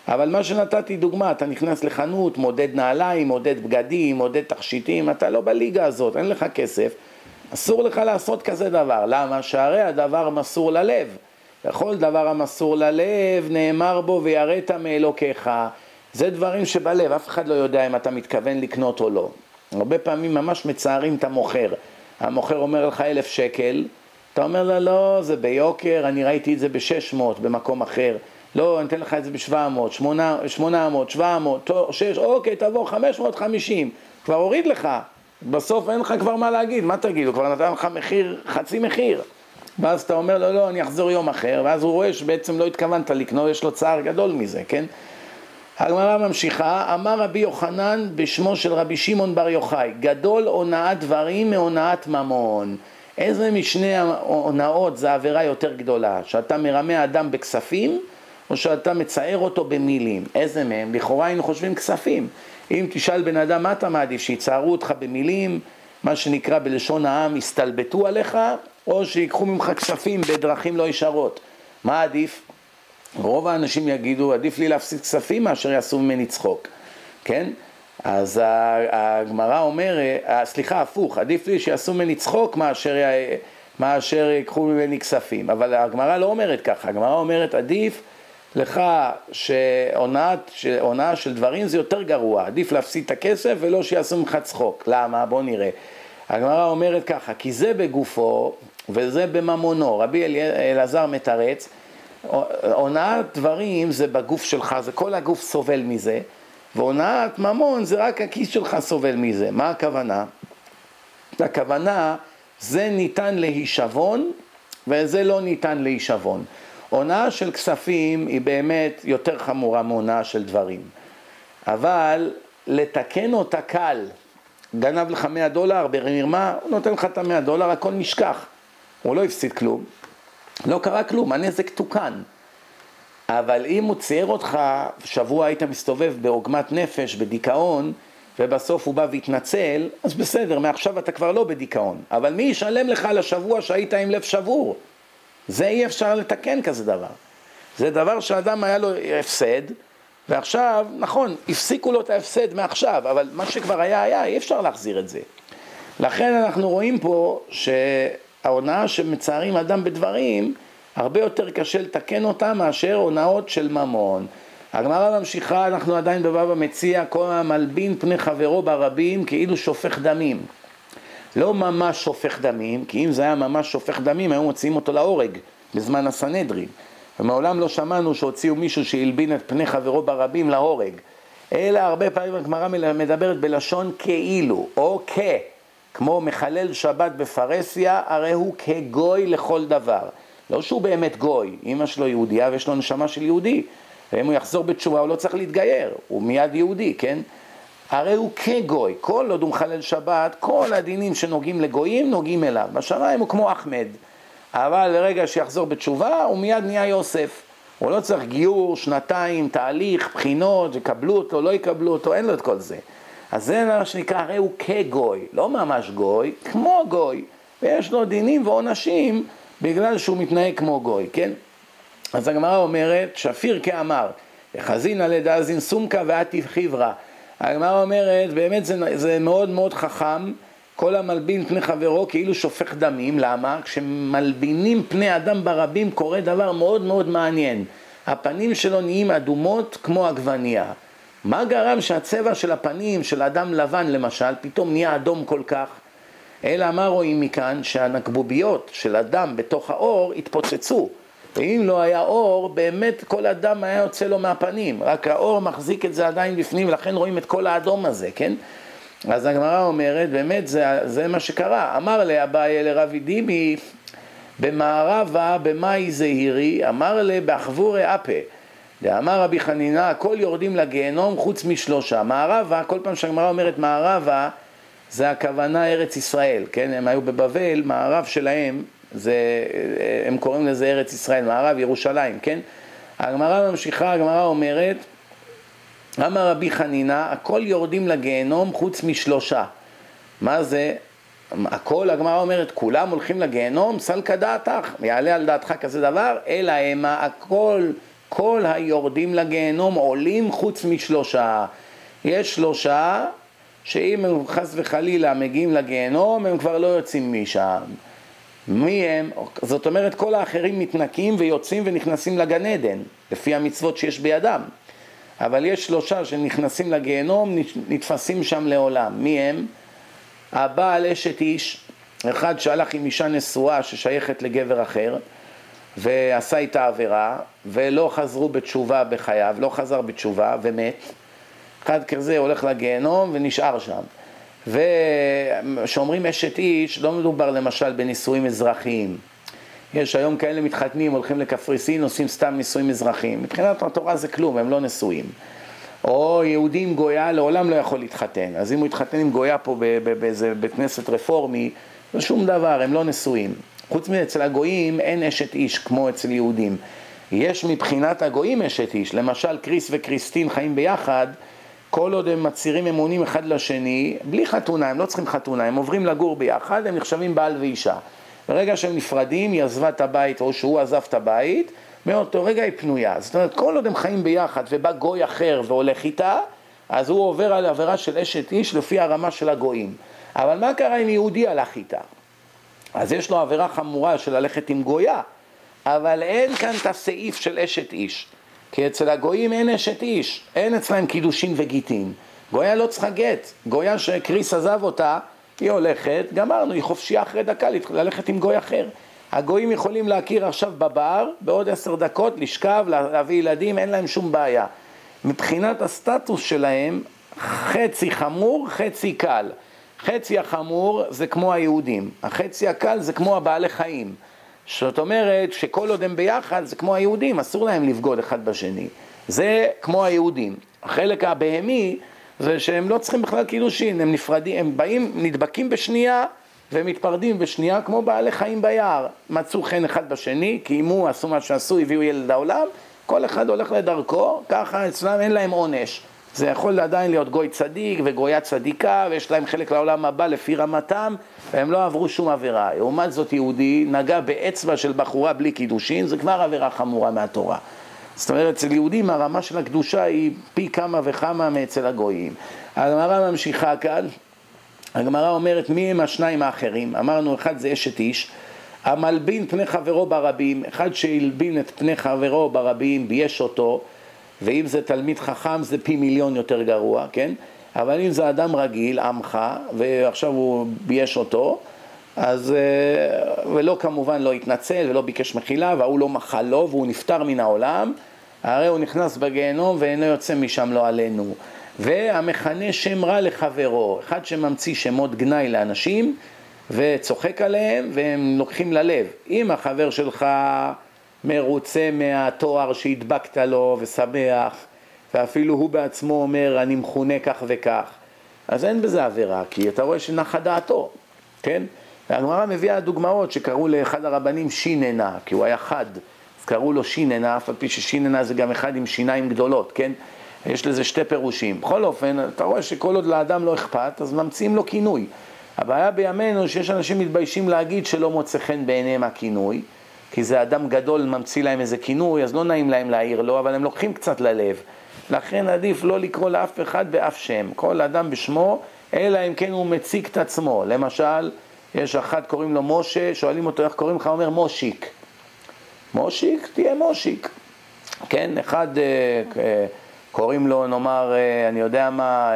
אבל מה שנתתי דוגמה, אתה נכנס לחנות, מודד נעליים, מודד בגדים, מודד תכשיטים, אתה לא בליגה הזאת, אין לך כסף, אסור לך לעשות כזה דבר. למה? שהרי הדבר מסור ללב. לכל דבר המסור ללב נאמר בו ויראת מאלוקיך. זה דברים שבלב, אף אחד לא יודע אם אתה מתכוון לקנות או לא. הרבה פעמים ממש מצערים את המוכר. המוכר אומר לך אלף שקל, אתה אומר לה לא, זה ביוקר, אני ראיתי את זה ב-שש מאות במקום אחר. לא, אני אתן לך את זה ב-שבע מאות, שמונה מאות, שבע מאות, שש, אוקיי, תבוא חמש מאות וחמישים. כבר הוריד לך. בסוף אין לך כבר מה להגיד, מה תגיד? הוא כבר נתן לך מחיר, חצי מחיר. ואז אתה אומר לו, לא, אני אחזור יום אחר, ואז הוא רואה שבעצם לא התכוונת לקנות, יש לו צער גדול מזה, כן? הגמרא ממשיכה, אמר רבי יוחנן בשמו של רבי שמעון בר יוחאי, גדול הונאת דברים מהונאת ממון. איזה משני ההונאות זה עבירה יותר גדולה? שאתה מרמה אדם בכספים, או שאתה מצער אותו במילים? איזה מהם? לכאורה היינו חושבים כספים. אם תשאל בן אדם מה אתה מעדיף, שיצערו אותך במילים, מה שנקרא בלשון העם, הסתלבטו עליך, או שיקחו ממך כספים בדרכים לא ישרות. מה עדיף? רוב האנשים יגידו, עדיף לי להפסיד כספים מאשר יעשו ממני צחוק. כן? אז הגמרא אומר, סליחה, הפוך, עדיף לי שיעשו ממני צחוק מאשר, מאשר יקחו ממני כספים. אבל הגמרא לא אומרת ככה, הגמרא אומרת, עדיף לך שהונאה של דברים זה יותר גרוע, עדיף להפסיד את הכסף ולא שיעשו ממך צחוק. למה? בוא נראה. הגמרא אומרת ככה, כי זה בגופו וזה בממונו. רבי אלעזר מתרץ, הונאת דברים זה בגוף שלך, זה כל הגוף סובל מזה, והונאת ממון זה רק הכיס שלך סובל מזה. מה הכוונה? הכוונה זה ניתן להישבון וזה לא ניתן להישבון. הונאה של כספים היא באמת יותר חמורה מהונאה של דברים, אבל לתקן אותה קל. גנב לך מאה דולר במרמה, הוא נותן לך את המאה דולר, הכל נשכח, הוא לא הפסיד כלום, לא קרה כלום, הנזק תוקן. אבל אם הוא צייר אותך, שבוע היית מסתובב בעוגמת נפש, בדיכאון, ובסוף הוא בא והתנצל, אז בסדר, מעכשיו אתה כבר לא בדיכאון. אבל מי ישלם לך על השבוע שהיית עם לב שבור? זה אי אפשר לתקן כזה דבר. זה דבר שאדם היה לו הפסד, ועכשיו, נכון, הפסיקו לו את ההפסד מעכשיו, אבל מה שכבר היה, היה, אי אפשר להחזיר את זה. לכן אנחנו רואים פה שההונאה שמצערים אדם בדברים, הרבה יותר קשה לתקן אותה מאשר הונאות של ממון. הגמרא ממשיכה, אנחנו עדיין בבבא מציעא, כל המלבין פני חברו ברבים כאילו שופך דמים. לא ממש שופך דמים, כי אם זה היה ממש שופך דמים, היו מוציאים אותו להורג בזמן הסנהדרין. ומעולם לא שמענו שהוציאו מישהו שהלבין את פני חברו ברבים להורג. אלא הרבה פעמים הגמרא מדברת בלשון כאילו, או כ, כמו מחלל שבת בפרסיה, הרי הוא כגוי לכל דבר. לא שהוא באמת גוי, אמא שלו יהודיה ויש לו נשמה של יהודי. ואם הוא יחזור בתשובה הוא לא צריך להתגייר, הוא מיד יהודי, כן? הרי הוא כגוי, כל עוד הוא מחלל שבת, כל הדינים שנוגעים לגויים נוגעים אליו. בשמיים הוא כמו אחמד, אבל לרגע שיחזור בתשובה הוא מיד נהיה יוסף. הוא לא צריך גיור, שנתיים, תהליך, בחינות, יקבלו אותו, לא יקבלו אותו, אין לו את כל זה. אז זה מה שנקרא, הרי הוא כגוי, לא ממש גוי, כמו גוי, ויש לו דינים ועונשים בגלל שהוא מתנהג כמו גוי, כן? אז הגמרא אומרת, שפיר כאמר, חזין על דאזין סומקה ועטיף חברה. הגמרא אומרת, באמת זה, זה מאוד מאוד חכם, כל המלבין פני חברו כאילו שופך דמים. למה? כשמלבינים פני אדם ברבים קורה דבר מאוד מאוד מעניין. הפנים שלו נהיים אדומות כמו עגבנייה. מה גרם שהצבע של הפנים של אדם לבן למשל פתאום נהיה אדום כל כך? אלא מה רואים מכאן? שהנקבוביות של אדם בתוך האור התפוצצו. ואם לא היה אור, באמת כל אדם היה יוצא לו מהפנים. רק האור מחזיק את זה עדיין בפנים, ולכן רואים את כל האדום הזה, כן? אז הגמרא אומרת, באמת זה, זה מה שקרה. אמר לה אביי לרבי דימי, במערבה, במאי זהירי, אמר לה באחבורי אפה. ואמר רבי חנינה, הכל יורדים לגיהנום חוץ משלושה. מערבה, כל פעם שהגמרא אומרת מערבה, זה הכוונה ארץ ישראל, כן? הם היו בבבל, מערב שלהם, זה, הם קוראים לזה ארץ ישראל, מערב ירושלים, כן? הגמרא ממשיכה, הגמרא אומרת, אמר רבי חנינה, הכל יורדים לגיהנום חוץ משלושה. מה זה? הכל, הגמרא אומרת, כולם הולכים לגיהנום, סלקא דעתך, יעלה על דעתך כזה דבר, אלא המה, הכל, כל היורדים לגיהנום עולים חוץ משלושה. יש שלושה שאם הם חס וחלילה מגיעים לגיהנום, הם כבר לא יוצאים משם. מי הם? זאת אומרת, כל האחרים מתנקים ויוצאים ונכנסים לגן עדן, לפי המצוות שיש בידם. אבל יש שלושה שנכנסים לגיהנום, נתפסים שם לעולם. מי הם? הבעל אשת איש, אחד שהלך עם אישה נשואה ששייכת לגבר אחר, ועשה איתה עבירה, ולא חזרו בתשובה בחייו, לא חזר בתשובה ומת. אחד כזה הולך לגיהנום ונשאר שם. ושאומרים אשת איש, לא מדובר למשל בנישואים אזרחיים. יש היום כאלה מתחתנים, הולכים לקפריסין, עושים סתם נישואים אזרחיים. מבחינת התורה זה כלום, הם לא נשואים. או יהודי עם גויה לעולם לא יכול להתחתן. אז אם הוא יתחתן עם גויה פה באיזה בית כנסת רפורמי, זה שום דבר, הם לא נשואים. חוץ מאצל הגויים אין אשת איש כמו אצל יהודים. יש מבחינת הגויים אשת איש, למשל קריס וקריסטין חיים ביחד, כל עוד הם מצהירים אמונים אחד לשני, בלי חתונה, הם לא צריכים חתונה, הם עוברים לגור ביחד, הם נחשבים בעל ואישה. ברגע שהם נפרדים, היא עזבה את הבית או שהוא עזב את הבית, מאותו רגע היא פנויה. זאת אומרת, כל עוד הם חיים ביחד ובא גוי אחר והולך איתה, אז הוא עובר על עבירה של אשת איש לפי הרמה של הגויים. אבל מה קרה אם יהודי הלך איתה? אז יש לו עבירה חמורה של ללכת עם גויה, אבל אין כאן את הסעיף של אשת איש. כי אצל הגויים אין אשת איש, אין אצלהם קידושין וגיטין. גויה לא צריכה גט, גויה שקריס עזב אותה, היא הולכת, גמרנו, היא חופשייה אחרי דקה ללכת עם גוי אחר. הגויים יכולים להכיר עכשיו בבר, בעוד עשר דקות לשכב, להביא ילדים, אין להם שום בעיה. מבחינת הסטטוס שלהם, חצי חמור, חצי קל. חצי החמור זה כמו היהודים, החצי הקל זה כמו הבעלי חיים. זאת אומרת שכל עוד הם ביחד זה כמו היהודים, אסור להם לבגוד אחד בשני. זה כמו היהודים. החלק הבהמי זה שהם לא צריכים בכלל קידושין, הם נפרדים, הם באים, נדבקים בשנייה ומתפרדים בשנייה כמו בעלי חיים ביער. מצאו חן אחד בשני, קיימו, עשו מה שעשו, הביאו ילד לעולם, כל אחד הולך לדרכו, ככה אצלם אין להם עונש. זה יכול עדיין להיות גוי צדיק וגויה צדיקה, ויש להם חלק לעולם הבא לפי רמתם, והם לא עברו שום עבירה. לעומת זאת יהודי נגע באצבע של בחורה בלי קידושין, זה כבר עבירה חמורה מהתורה. זאת אומרת, אצל יהודים הרמה של הקדושה היא פי כמה וכמה מאצל הגויים. הגמרא ממשיכה כאן, הגמרא אומרת מי הם השניים האחרים? אמרנו אחד זה אשת איש, המלבין פני חברו ברבים, אחד שהלבין את פני חברו ברבים, בייש אותו, ואם זה תלמיד חכם זה פי מיליון יותר גרוע, כן? אבל אם זה אדם רגיל, עמך, ועכשיו הוא בייש אותו, אז, ולא כמובן לא התנצל ולא ביקש מחילה, והוא לא מחל לו והוא נפטר מן העולם, הרי הוא נכנס בגיהנום ואינו יוצא משם לא עלינו. והמכנה שם רע לחברו, אחד שממציא שמות גנאי לאנשים וצוחק עליהם והם לוקחים ללב. אם החבר שלך מרוצה מהתואר שהדבקת לו ושמח, ואפילו הוא בעצמו אומר אני מכונה כך וכך, אז אין בזה עבירה, כי אתה רואה שנחה דעתו, כן? והגמרא מביאה דוגמאות שקראו לאחד הרבנים שיננה, כי הוא היה חד, אז קראו לו שיננה, אף על פי ששיננה זה גם אחד עם שיניים גדולות, כן? יש לזה שתי פירושים. בכל אופן, אתה רואה שכל עוד לאדם לא אכפת, אז ממציאים לו כינוי. הבעיה בימינו שיש אנשים מתביישים להגיד שלא מוצא חן בעיניהם הכינוי, כי זה אדם גדול ממציא להם איזה כינוי, אז לא נעים להם להעיר לו, אבל הם לוקחים קצת ללב. לכן עדיף לא לקרוא לאף אחד באף שם, כל אדם בשמו, אלא אם כן הוא מציג את עצמו. למשל, יש אחד קוראים לו משה, שואלים אותו איך קוראים לך, הוא אומר מושיק. מושיק, תהיה מושיק. כן, אחד קוראים לו, נאמר, אני יודע מה,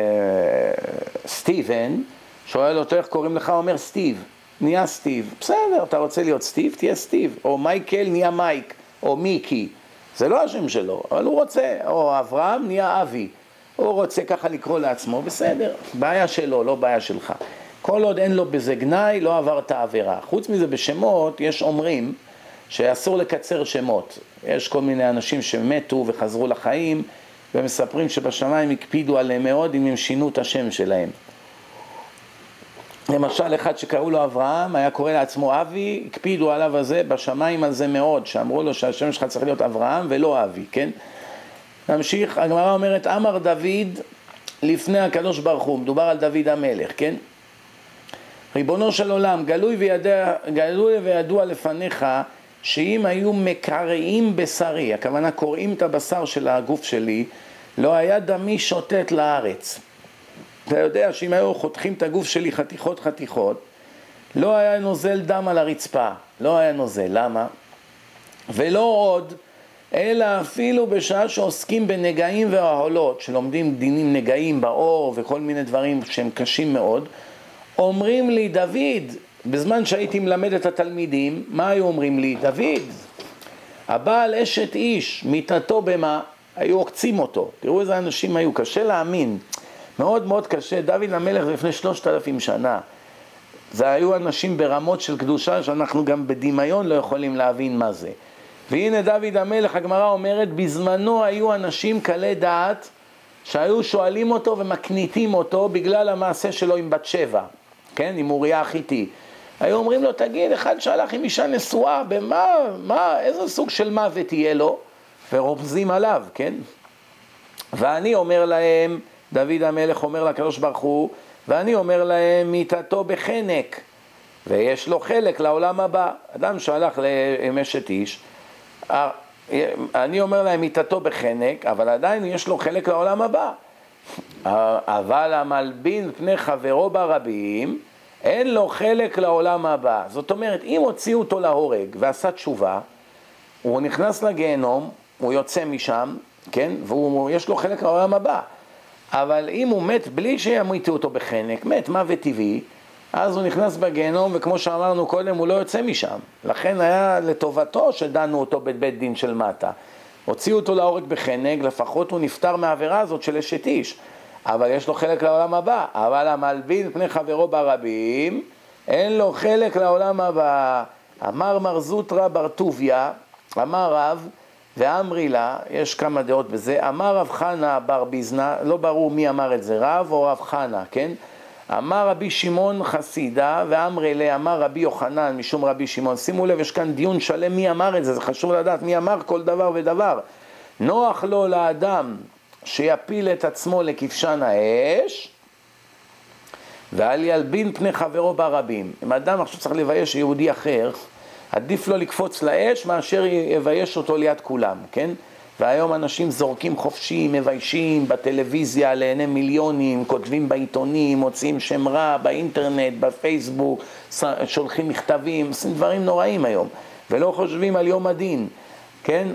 סטיבן, שואל אותו איך קוראים לך, הוא אומר סטיב. נהיה סטיב, בסדר, אתה רוצה להיות סטיב, תהיה סטיב, או מייקל נהיה מייק, או מיקי, זה לא השם שלו, אבל הוא רוצה, או אברהם נהיה אבי, הוא רוצה ככה לקרוא לעצמו, בסדר, בעיה שלו, לא בעיה שלך. כל עוד אין לו בזה גנאי, לא עברת עבירה. חוץ מזה בשמות, יש אומרים שאסור לקצר שמות. יש כל מיני אנשים שמתו וחזרו לחיים, ומספרים שבשמיים הקפידו עליהם מאוד אם הם שינו את השם שלהם. למשל אחד שקראו לו אברהם, היה קורא לעצמו אבי, הקפידו עליו הזה, בשמיים על זה מאוד, שאמרו לו שהשם שלך צריך להיות אברהם ולא אבי, כן? נמשיך, הגמרא אומרת, אמר דוד לפני הקדוש ברוך הוא, מדובר על דוד המלך, כן? ריבונו של עולם, גלוי וידוע, גלוי וידוע לפניך שאם היו מקרעים בשרי, הכוונה קוראים את הבשר של הגוף שלי, לא היה דמי שוטט לארץ. אתה יודע שאם היו חותכים את הגוף שלי חתיכות חתיכות, לא היה נוזל דם על הרצפה, לא היה נוזל, למה? ולא עוד, אלא אפילו בשעה שעוסקים בנגעים והעולות, שלומדים דינים נגעים באור וכל מיני דברים שהם קשים מאוד, אומרים לי, דוד, בזמן שהייתי מלמד את התלמידים, מה היו אומרים לי? דוד, הבעל אשת איש, מיטתו במה? היו עוקצים אותו. תראו איזה אנשים היו, קשה להאמין. מאוד מאוד קשה. דוד המלך לפני שלושת אלפים שנה. זה היו אנשים ברמות של קדושה שאנחנו גם בדמיון לא יכולים להבין מה זה. והנה דוד המלך, הגמרא אומרת, בזמנו היו אנשים קלי דעת שהיו שואלים אותו ומקניטים אותו בגלל המעשה שלו עם בת שבע, כן, עם אוריה החיתי. היו אומרים לו, תגיד, אחד שהלך עם אישה נשואה, במה, מה, איזה סוג של מוות יהיה לו? ורומזים עליו, כן? ואני אומר להם, דוד המלך אומר לקדוש ברוך הוא, ואני אומר להם, מיתתו בחנק, ויש לו חלק לעולם הבא. אדם שהלך לאשת איש, אני אומר להם, מיתתו בחנק, אבל עדיין יש לו חלק לעולם הבא. אבל המלבין פני חברו ברבים, אין לו חלק לעולם הבא. זאת אומרת, אם הוציאו אותו להורג ועשה תשובה, הוא נכנס לגיהנום, הוא יוצא משם, כן? ויש לו חלק לעולם הבא. אבל אם הוא מת בלי שימיתו אותו בחנק, מת מוות טבעי, אז הוא נכנס בגיהנום, וכמו שאמרנו קודם, הוא לא יוצא משם. לכן היה לטובתו שדנו אותו בבית דין של מטה. הוציאו אותו להורג בחנק, לפחות הוא נפטר מהעבירה הזאת של אשת איש. אבל יש לו חלק לעולם הבא. אבל המלבין פני חברו ברבים, אין לו חלק לעולם הבא. אמר מר זוטרא בר טוביה, אמר רב, ואמרי לה, יש כמה דעות בזה, אמר רב חנה בר ביזנה, לא ברור מי אמר את זה, רב או רב חנה, כן? אמר רבי שמעון חסידה, ואמרי לה, אמר רבי יוחנן משום רבי שמעון. שימו לב, יש כאן דיון שלם מי אמר את זה, זה חשוב לדעת מי אמר כל דבר ודבר. נוח לו לאדם שיפיל את עצמו לכבשן האש, ואל ילבין פני חברו ברבים. אם אדם עכשיו צריך לבייש יהודי אחר, עדיף לו לקפוץ לאש מאשר יבייש אותו ליד כולם, כן? והיום אנשים זורקים חופשי, מביישים בטלוויזיה לעיני מיליונים, כותבים בעיתונים, מוצאים שם רע באינטרנט, בפייסבוק, שולחים מכתבים, עושים דברים נוראים היום, ולא חושבים על יום הדין, כן?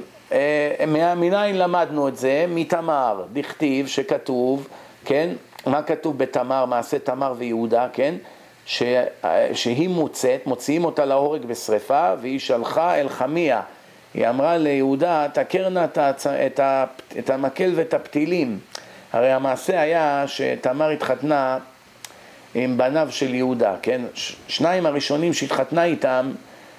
מניין למדנו את זה? מתמר, דכתיב שכתוב, כן? מה כתוב בתמר, מעשה תמר ויהודה, כן? ש... שהיא מוצאת, מוציאים אותה להורג בשריפה, והיא שלחה אל חמיה. היא אמרה ליהודה, תקרנה את, הצ... את, ה... את המקל ואת הפתילים. הרי המעשה היה שתמר התחתנה עם בניו של יהודה, כן? ש... שניים הראשונים שהתחתנה איתם,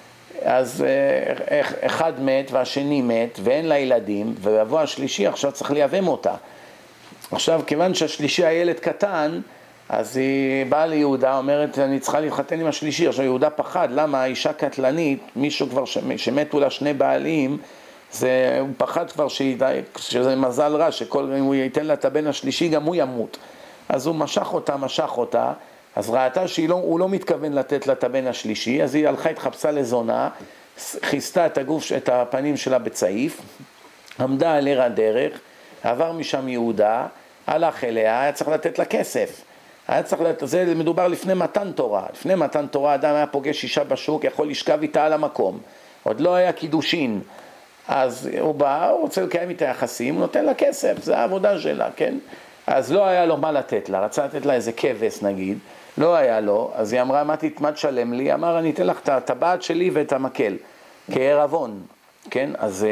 אז אחד מת והשני מת, ואין לה ילדים, ויבוא השלישי, עכשיו צריך לייבם אותה. עכשיו, כיוון שהשלישי הילד קטן, אז היא באה ליהודה, אומרת, אני צריכה להתחתן עם השלישי. עכשיו יהודה פחד, למה? האישה קטלנית, מישהו כבר שמתו לה שני בעלים, זה, הוא פחד כבר שידע, שזה מזל רע, שכל, אם הוא ייתן לה את הבן השלישי, גם הוא ימות. אז הוא משך אותה, משך אותה, אז ראתה שהוא לא מתכוון לתת לה את הבן השלישי, אז היא הלכה, התחפשה לזונה, חיסתה את הגוף, את הפנים שלה בצעיף, עמדה על עיר הדרך, עבר משם יהודה, הלך אליה, היה צריך לתת לה כסף. היה צריך לתת, זה מדובר לפני מתן תורה. לפני מתן תורה אדם היה פוגש אישה בשוק, יכול לשכב איתה על המקום. עוד לא היה קידושין. אז הוא בא, הוא רוצה לקיים איתה יחסים, הוא נותן לה כסף, זה העבודה שלה, כן? אז לא היה לו מה לתת לה, רצה לתת לה איזה כבש נגיד, לא היה לו, אז היא אמרה, מה, מה תשלם לי? אמר, אני אתן לך את הטבעת שלי ואת המקל, כערבון, כן? אז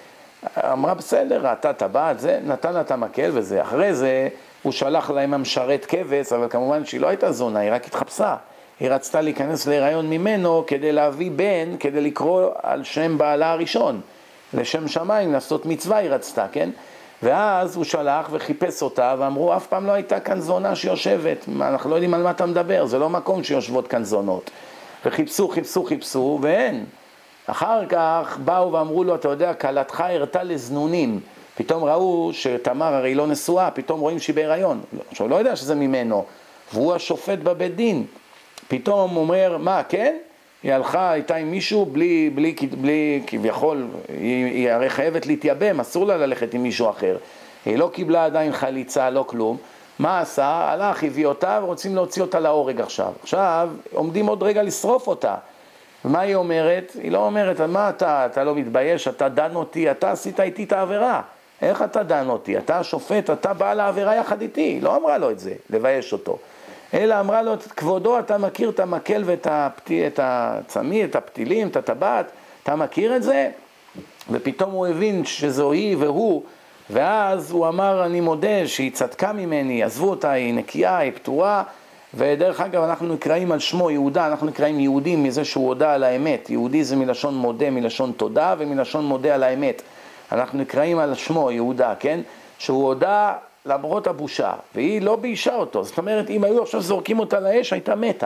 אמרה, בסדר, ראתה טבעת, זה, נתן לה את המקל וזה. אחרי זה הוא שלח להם המשרת כבש, אבל כמובן שהיא לא הייתה זונה, היא רק התחפשה. היא רצתה להיכנס להיריון ממנו כדי להביא בן, כדי לקרוא על שם בעלה הראשון. לשם שמיים, לעשות מצווה היא רצתה, כן? ואז הוא שלח וחיפש אותה, ואמרו, אף פעם לא הייתה כאן זונה שיושבת, אנחנו לא יודעים על מה אתה מדבר, זה לא מקום שיושבות כאן זונות. וחיפשו, חיפשו, חיפשו, ואין. אחר כך באו ואמרו לו, אתה יודע, קלתך הרתה לזנונים. פתאום ראו שתמר הרי לא נשואה, פתאום רואים שהיא בהיריון. עכשיו לא יודע שזה ממנו, והוא השופט בבית דין. פתאום אומר, מה, כן? היא הלכה, הייתה עם מישהו בלי, בלי, בלי כביכול, היא, היא הרי חייבת להתייבם, אסור לה ללכת עם מישהו אחר. היא לא קיבלה עדיין חליצה, לא כלום. מה עשה? הלך, הביא אותה ורוצים להוציא אותה להורג עכשיו. עכשיו עומדים עוד רגע לשרוף אותה. ומה היא אומרת? היא לא אומרת, מה אתה, אתה לא מתבייש, אתה דן אותי, אתה עשית איתי את העבירה. איך אתה דן אותי? אתה השופט, אתה בא לעבירה יחד איתי. היא לא אמרה לו את זה, לבייש אותו. אלא אמרה לו, כבודו, אתה מכיר את המקל ואת הפתי, את הצמי, את הפתילים, את הטבעת, אתה מכיר את זה? ופתאום הוא הבין שזו היא והוא, ואז הוא אמר, אני מודה שהיא צדקה ממני, עזבו אותה, היא נקייה, היא פתורה, ודרך אגב אנחנו נקראים על שמו יהודה, אנחנו נקראים יהודים מזה שהוא הודה על האמת. יהודי זה מלשון מודה, מלשון תודה, ומלשון מודה על האמת. אנחנו נקראים על שמו יהודה, כן? שהוא הודה למרות הבושה, והיא לא ביישה אותו. זאת אומרת, אם היו עכשיו זורקים אותה לאש, הייתה מתה.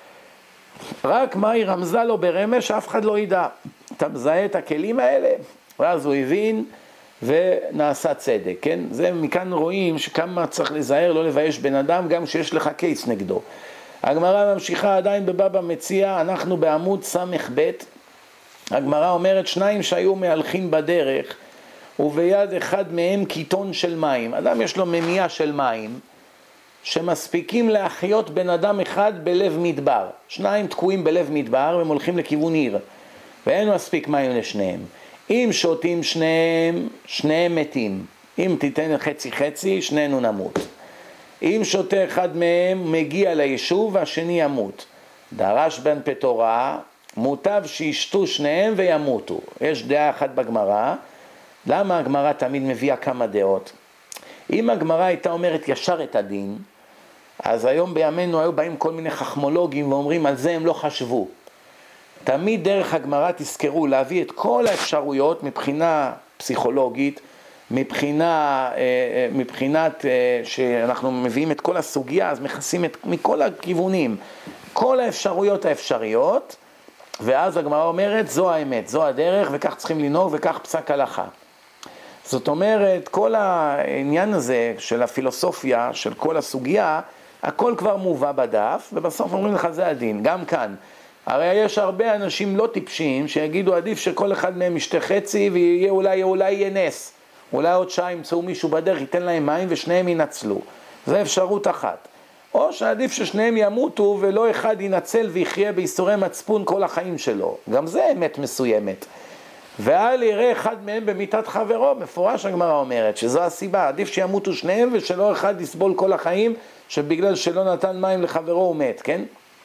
רק מה היא רמזה לו ברמז, שאף אחד לא ידע. אתה מזהה את הכלים האלה, ואז הוא הבין ונעשה צדק, כן? זה מכאן רואים שכמה צריך לזהר לא לבייש בן אדם, גם שיש לך קייס נגדו. הגמרא ממשיכה עדיין בבבא מציע, אנחנו בעמוד סמך ב', הגמרא אומרת, שניים שהיו מהלכים בדרך, וביד אחד מהם קיטון של מים. אדם יש לו ממייה של מים, שמספיקים להחיות בן אדם אחד בלב מדבר. שניים תקועים בלב מדבר, והם הולכים לכיוון עיר, ואין מספיק מים לשניהם. אם שותים שניהם, שניהם מתים. אם תיתן חצי חצי, שנינו נמות. אם שותה אחד מהם, מגיע ליישוב, והשני ימות. דרש בן פטורה, מוטב שישתו שניהם וימותו. יש דעה אחת בגמרא. למה הגמרא תמיד מביאה כמה דעות? אם הגמרא הייתה אומרת ישר את הדין, אז היום בימינו היו באים כל מיני חכמולוגים ואומרים על זה הם לא חשבו. תמיד דרך הגמרא תזכרו להביא את כל האפשרויות מבחינה פסיכולוגית, מבחינה, מבחינת שאנחנו מביאים את כל הסוגיה, אז מכסים את, מכל הכיוונים, כל האפשרויות האפשריות, ואז הגמרא אומרת זו האמת, זו הדרך, וכך צריכים לנהוג וכך פסק הלכה. זאת אומרת, כל העניין הזה של הפילוסופיה, של כל הסוגיה, הכל כבר מובא בדף, ובסוף אומרים לך זה הדין, גם כאן. הרי יש הרבה אנשים לא טיפשים שיגידו עדיף שכל אחד מהם ישתה חצי ויהיה אולי, אולי יהיה נס. אולי עוד שעה ימצאו מישהו בדרך, ייתן להם מים ושניהם ינצלו. זו אפשרות אחת. או שעדיף ששניהם ימותו ולא אחד ינצל ויחיה בייסורי מצפון כל החיים שלו. גם זה אמת מסוימת. ואל יראה אחד מהם במיטת חברו, מפורש הגמרא אומרת, שזו הסיבה, עדיף שימותו שניהם ושלא אחד יסבול כל החיים, שבגלל שלא נתן מים לחברו הוא מת, כן?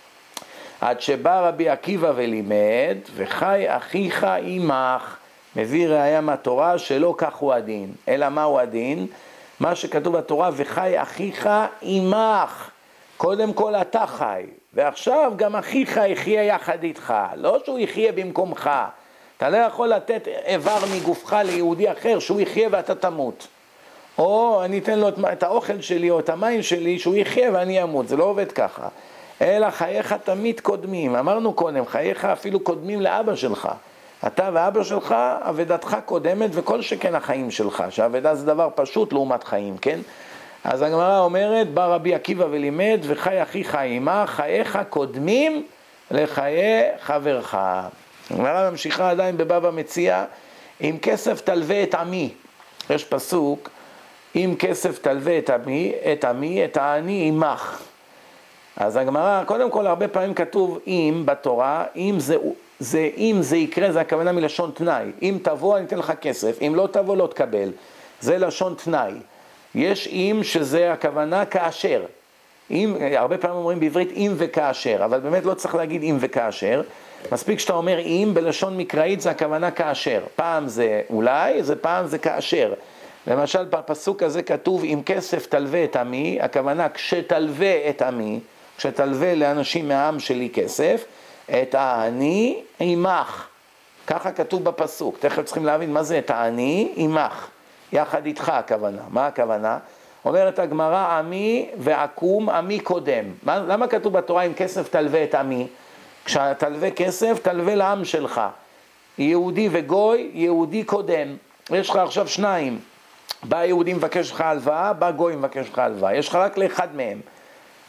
עד שבא רבי עקיבא ולימד, וחי אחיך עמך, מביא ראיה מהתורה שלא כך הוא הדין. אלא מה הוא הדין? מה שכתוב בתורה, וחי אחיך עמך. קודם כל אתה חי, ועכשיו גם אחיך יחיה יחד איתך, לא שהוא יחיה במקומך. אתה לא יכול לתת איבר מגופך ליהודי אחר שהוא יחיה ואתה תמות. או אני אתן לו את האוכל שלי או את המים שלי שהוא יחיה ואני אמות. זה לא עובד ככה. אלא חייך תמיד קודמים. אמרנו קודם, חייך אפילו קודמים לאבא שלך. אתה ואבא שלך, עבדתך קודמת וכל שכן החיים שלך. שהעבדה זה דבר פשוט לעומת חיים, כן? אז הגמרא אומרת, בא רבי עקיבא ולימד, וחי אחיך עמך, חייך קודמים לחיי חברך. הגמרא ממשיכה עדיין בבבא מציע, אם כסף תלווה את עמי. יש פסוק, אם כסף תלווה את עמי, את עמי, את העני עמך. אז הגמרא, קודם כל הרבה פעמים כתוב אם בתורה, אם זה, זה, אם זה יקרה, זה הכוונה מלשון תנאי. אם תבוא אני אתן לך כסף, אם לא תבוא לא תקבל. זה לשון תנאי. יש אם שזה הכוונה כאשר. אם, הרבה פעמים אומרים בעברית אם וכאשר, אבל באמת לא צריך להגיד אם וכאשר. מספיק שאתה אומר אם בלשון מקראית זה הכוונה כאשר. פעם זה אולי, זה פעם זה כאשר. למשל בפסוק הזה כתוב אם כסף תלווה את עמי, הכוונה כשתלווה את עמי, כשתלווה לאנשים מהעם שלי כסף, את העני עמך. ככה כתוב בפסוק. תכף צריכים להבין מה זה את העני עמך. יחד איתך הכוונה. מה הכוונה? אומרת הגמרא עמי ועקום עמי קודם. מה, למה כתוב בתורה אם כסף תלווה את עמי? כשתלווה כסף תלווה לעם שלך. יהודי וגוי, יהודי קודם. יש לך עכשיו שניים. בא יהודי מבקש לך הלוואה, בא גוי מבקש לך הלוואה. יש לך רק לאחד מהם.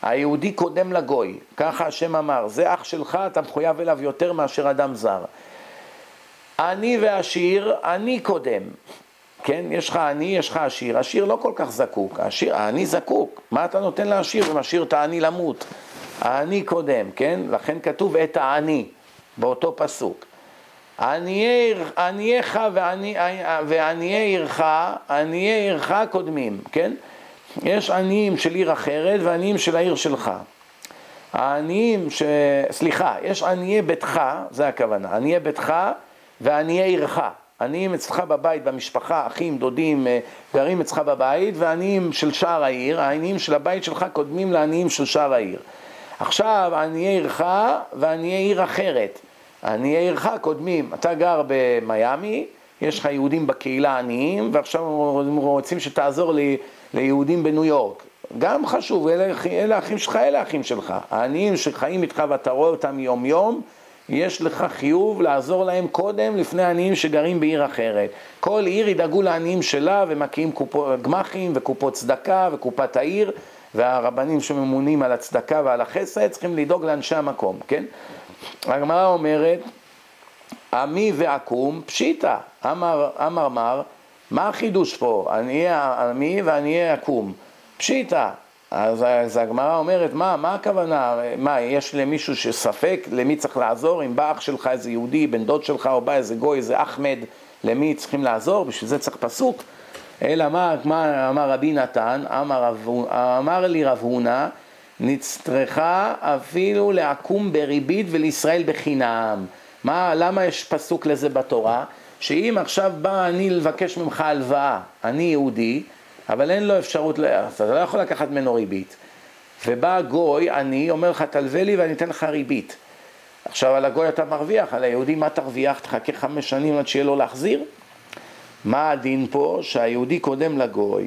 היהודי קודם לגוי, ככה השם אמר, זה אח שלך, אתה מחויב אליו יותר מאשר אדם זר. אני ועשיר, אני קודם, כן, יש לך אני, יש לך עשיר, עשיר לא כל כך זקוק, עשיר, אני זקוק, מה אתה נותן לעשיר ומשאיר את העני למות? העני קודם, כן, לכן כתוב את העני, באותו פסוק. ענייך ועניי עירך, עניי עירך קודמים, כן? יש עניים של עיר אחרת ועניים של העיר שלך. העניים ש... סליחה, יש עניי ביתך, זה הכוונה, עניי ביתך ועניי עירך. עניים אצלך בבית, במשפחה, אחים, דודים, גרים אצלך בבית, ועניים של שער העיר, העניים של הבית שלך קודמים לעניים של שער העיר. עכשיו, עניי עירך ועניי עיר אחרת. עניי עירך קודמים, אתה גר במיימי, יש לך יהודים בקהילה עניים, ועכשיו רוצים שתעזור לי ליהודים בניו יורק. גם חשוב, אלה, אלה האחים שלך, אלה האחים שלך. העניים שחיים איתך ואתה רואה אותם יום יום, יש לך חיוב לעזור להם קודם לפני העניים שגרים בעיר אחרת. כל עיר ידאגו לעניים שלה ומקיאים גמחים וקופות צדקה וקופת העיר, והרבנים שממונים על הצדקה ועל החסד צריכים לדאוג לאנשי המקום, כן? הגמרא אומרת, עמי ועקום פשיטה, אמר, אמר מר, מה החידוש פה? אני אהיה עמי ואני אהיה עקום. פשיטה. אז, אז הגמרא אומרת, מה, מה הכוונה? מה, יש למישהו שספק למי צריך לעזור? אם בא אח שלך איזה יהודי, בן דוד שלך, או בא איזה גוי, איזה אחמד, למי צריכים לעזור? בשביל זה צריך פסוק. אלא מה, מה אמר רבי נתן? אמר, רב, אמר לי רב הונא, נצטרכה אפילו לעקום בריבית ולישראל בחינם. מה, למה יש פסוק לזה בתורה? שאם עכשיו בא אני לבקש ממך הלוואה, אני יהודי, אבל אין לו אפשרות, אתה לא יכול לקחת ממנו ריבית. ובא גוי, אני אומר לך תלווה לי ואני אתן לך ריבית. עכשיו על הגוי אתה מרוויח, על היהודי מה תרוויח? תחכה חמש שנים עד שיהיה לו להחזיר? מה הדין פה? שהיהודי קודם לגוי.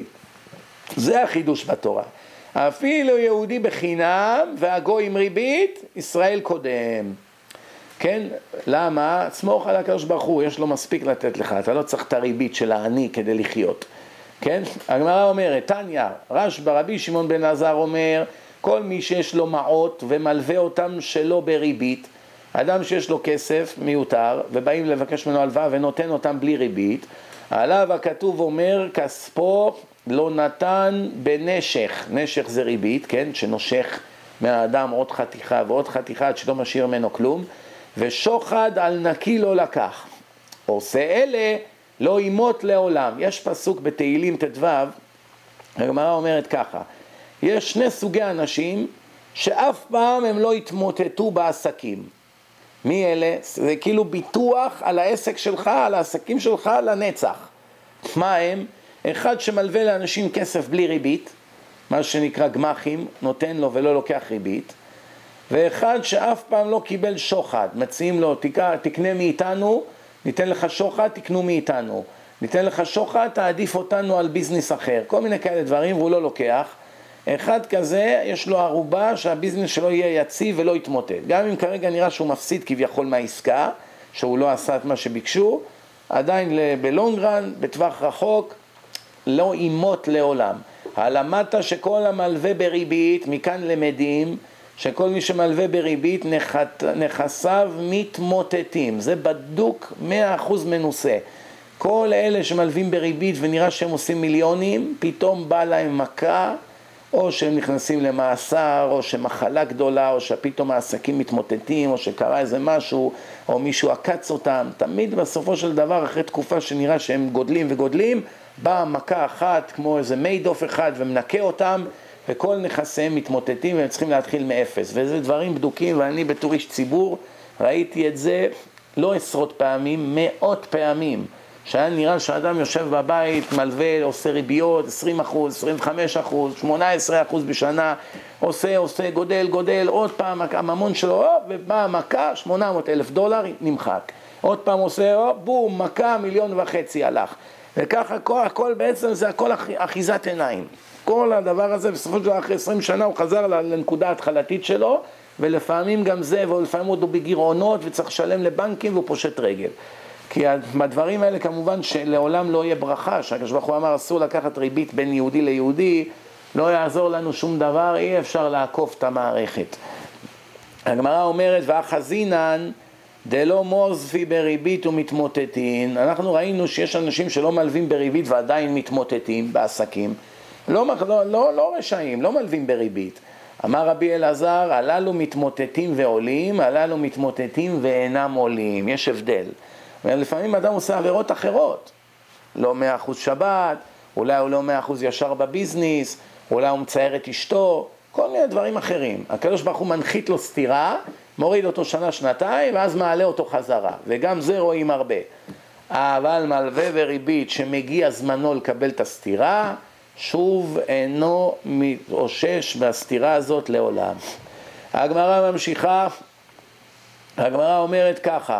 זה החידוש בתורה. אפילו יהודי בחינם והגוי עם ריבית, ישראל קודם. כן? למה? סמוך על הקדוש ברוך הוא, יש לו מספיק לתת לך, אתה לא צריך את הריבית של העני כדי לחיות. כן? הגמרא אומרת, תניא, רשב"א רבי שמעון בן עזר אומר, כל מי שיש לו מעות ומלווה אותם שלא בריבית, אדם שיש לו כסף מיותר ובאים לבקש ממנו הלוואה ונותן אותם בלי ריבית, עליו הכתוב אומר, כספו לא נתן בנשך, נשך זה ריבית, כן? שנושך מהאדם עוד חתיכה ועוד חתיכה עד שלא משאיר ממנו כלום, ושוחד על נקי לא לקח. עושה אלה לא ימות לעולם. יש פסוק בתהילים ט"ו, הגמרא אומרת ככה, יש שני סוגי אנשים שאף פעם הם לא התמוטטו בעסקים. מי אלה? זה כאילו ביטוח על העסק שלך, על העסקים שלך לנצח. מה הם? אחד שמלווה לאנשים כסף בלי ריבית, מה שנקרא גמחים, נותן לו ולא לוקח ריבית, ואחד שאף פעם לא קיבל שוחד, מציעים לו, תקנה מאיתנו, ניתן לך שוחד, תקנו מאיתנו, ניתן לך שוחד, תעדיף אותנו על ביזנס אחר, כל מיני כאלה דברים, והוא לא לוקח. אחד כזה, יש לו ערובה שהביזנס שלו יהיה יציב ולא יתמוטט. גם אם כרגע נראה שהוא מפסיד כביכול מהעסקה, שהוא לא עשה את מה שביקשו, עדיין בלונגרן, בטווח רחוק, לא ימות לעולם. העלמת שכל המלווה בריבית, מכאן למדים, שכל מי שמלווה בריבית נכסיו מתמוטטים. זה בדוק מאה אחוז מנוסה. כל אלה שמלווים בריבית ונראה שהם עושים מיליונים, פתאום בא להם מכה, או שהם נכנסים למאסר, או שמחלה גדולה, או שפתאום העסקים מתמוטטים, או שקרה איזה משהו, או מישהו עקץ אותם. תמיד בסופו של דבר, אחרי תקופה שנראה שהם גודלים וגודלים, באה מכה אחת כמו איזה מיידוף אחד ומנקה אותם, וכל נכסיהם מתמוטטים והם צריכים להתחיל מאפס. וזה דברים בדוקים, ואני בתור איש ציבור ראיתי את זה לא עשרות פעמים, מאות פעמים. שהיה נראה שאדם יושב בבית, מלווה, עושה ריביות, עשרים אחוז, עשרים וחמישה אחוז, שמונה עשרה אחוז בשנה, עושה, עושה, גודל, גודל, עוד פעם הממון שלו, ובאה מכה, שמונה מאות אלף דולר, נמחק. עוד פעם עושה, בום, מכה, מיליון וחצי הלך. וככה הכל, הכל בעצם זה הכל אחיזת עיניים. כל הדבר הזה, בסופו של דבר אחרי עשרים שנה הוא חזר לנקודה ההתחלתית שלו, ולפעמים גם זה, ולפעמים עוד הוא בגירעונות וצריך לשלם לבנקים והוא פושט רגל. כי הדברים האלה כמובן שלעולם לא יהיה ברכה, שהקדוש ברוך הוא אמר אסור לקחת ריבית בין יהודי ליהודי, לא יעזור לנו שום דבר, אי אפשר לעקוף את המערכת. הגמרא אומרת, ואחזינן דלא מוזפי בריבית ומתמוטטין. אנחנו ראינו שיש אנשים שלא מלווים בריבית ועדיין מתמוטטים בעסקים. לא, לא, לא, לא רשעים, לא מלווים בריבית. אמר רבי אלעזר, הללו מתמוטטים ועולים, הללו מתמוטטים ואינם עולים. יש הבדל. לפעמים אדם עושה עבירות אחרות. לא מאה אחוז שבת, אולי הוא לא מאה אחוז ישר בביזניס, אולי הוא מצייר את אשתו, כל מיני דברים אחרים. הקדוש ברוך הוא מנחית לו סתירה, מוריד אותו שנה, שנתיים, ואז מעלה אותו חזרה. וגם זה רואים הרבה. אבל מלווה וריבית שמגיע זמנו לקבל את הסתירה, שוב אינו מתאושש בסתירה הזאת לעולם. הגמרא ממשיכה, הגמרא אומרת ככה,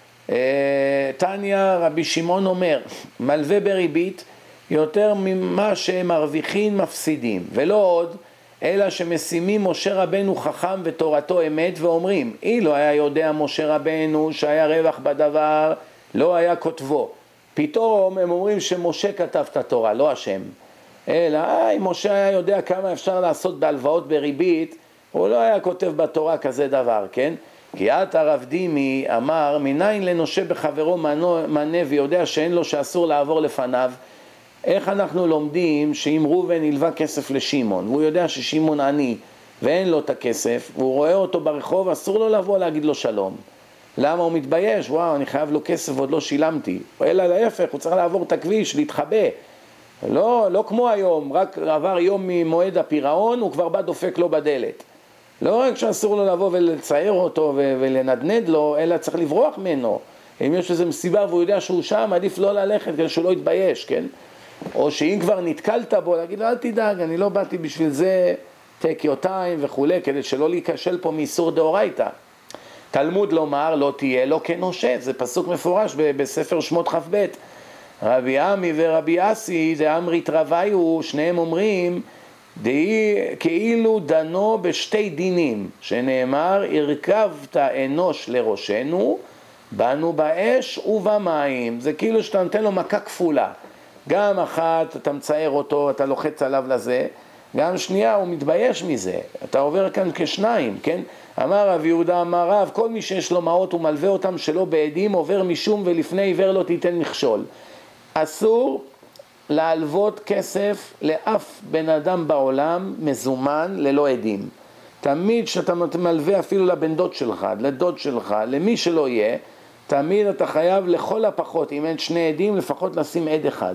תניא רבי שמעון אומר, מלווה בריבית יותר ממה שהם מרוויחים מפסידים, ולא עוד, אלא שמשימים משה רבנו חכם ותורתו אמת ואומרים, אילו לא היה יודע משה רבנו שהיה רווח בדבר, לא היה כותבו. פתאום הם אומרים שמשה כתב את התורה, לא השם. אלא, אה, אם משה היה יודע כמה אפשר לעשות בהלוואות בריבית, הוא לא היה כותב בתורה כזה דבר, כן? כי את הרב דימי אמר, מניין לנושה בחברו מנה ויודע שאין לו שאסור לעבור לפניו, איך אנחנו לומדים שאם ראובן ילווה כסף לשמעון, והוא יודע ששמעון עני ואין לו את הכסף, והוא רואה אותו ברחוב, אסור לו לבוא להגיד לו שלום. למה הוא מתבייש? וואו, אני חייב לו כסף ועוד לא שילמתי. אלא להפך, הוא צריך לעבור את הכביש, להתחבא. לא, לא כמו היום, רק עבר יום ממועד הפירעון, הוא כבר בא דופק לו בדלת. לא רק שאסור לו לבוא ולצייר אותו ולנדנד לו, אלא צריך לברוח ממנו. אם יש איזו מסיבה והוא יודע שהוא שם, עדיף לא ללכת כדי שהוא לא יתבייש, כן? או שאם כבר נתקלת בו, להגיד לו, אל תדאג, אני לא באתי בשביל זה, take your time וכו', כדי שלא להיכשל פה מאיסור דאורייתא. תלמוד לומר, לא תהיה לא כנושה, זה פסוק מפורש בספר שמות כ"ב. רבי עמי ורבי אסי, זה אמרית רוויו, שניהם אומרים, דהי, כאילו דנו בשתי דינים, שנאמר, הרכבת אנוש לראשנו, באנו באש ובמים. זה כאילו שאתה נותן לו מכה כפולה. גם אחת, אתה מצייר אותו, אתה לוחץ עליו לזה, גם שנייה, הוא מתבייש מזה. אתה עובר כאן כשניים, כן? אמר רב יהודה, אמר רב, כל מי שיש לו מעות ומלווה אותם שלא בעדים, עובר משום ולפני עיוור לא תיתן מכשול. אסור להלוות כסף לאף בן אדם בעולם מזומן ללא עדים. תמיד שאתה מלווה אפילו לבן דוד שלך, לדוד שלך, למי שלא יהיה, תמיד אתה חייב לכל הפחות, אם אין שני עדים, לפחות לשים עד אחד.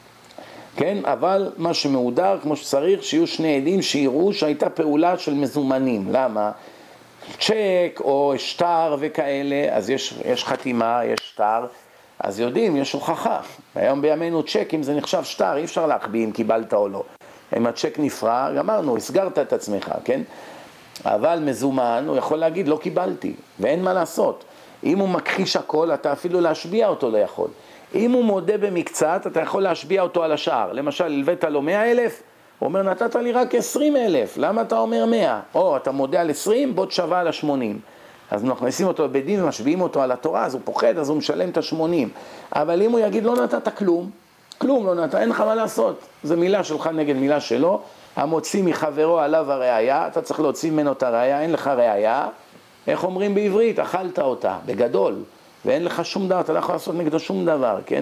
כן? אבל מה שמהודר, כמו שצריך, שיהיו שני עדים שיראו שהייתה פעולה של מזומנים. למה? צ'ק או שטר וכאלה, אז יש, יש חתימה, יש שטר, אז יודעים, יש הוכחה. היום בימינו צ'ק, אם זה נחשב שטר, אי אפשר להחביא אם קיבלת או לא. אם הצ'ק נפרע, גמרנו, הסגרת את עצמך, כן? אבל מזומן, הוא יכול להגיד, לא קיבלתי, ואין מה לעשות. אם הוא מכחיש הכל, אתה אפילו להשביע אותו לא יכול. אם הוא מודה במקצת, אתה יכול להשביע אותו על השאר. למשל, הלווית לו מאה אלף, הוא אומר, נתת לי רק עשרים אלף, למה אתה אומר מאה? או, אתה מודה על עשרים, בוא תשווה על ה-שמונים. אז אנחנו מכניסים אותו בדין ומשביעים אותו על התורה, אז הוא פוחד, אז הוא משלם את ה-שמונים. אבל אם הוא יגיד, לא נתת כלום, כלום לא נתת, אין לך מה לעשות. זה מילה שלך נגד מילה שלו, המוציא מחברו עליו הראיה, אתה צריך להוציא ממנו את הראיה, אין לך ראיה. איך אומרים בעברית? אכלת אותה, בגדול, ואין לך שום דבר, אתה לא יכול לעשות נגדו שום דבר, כן?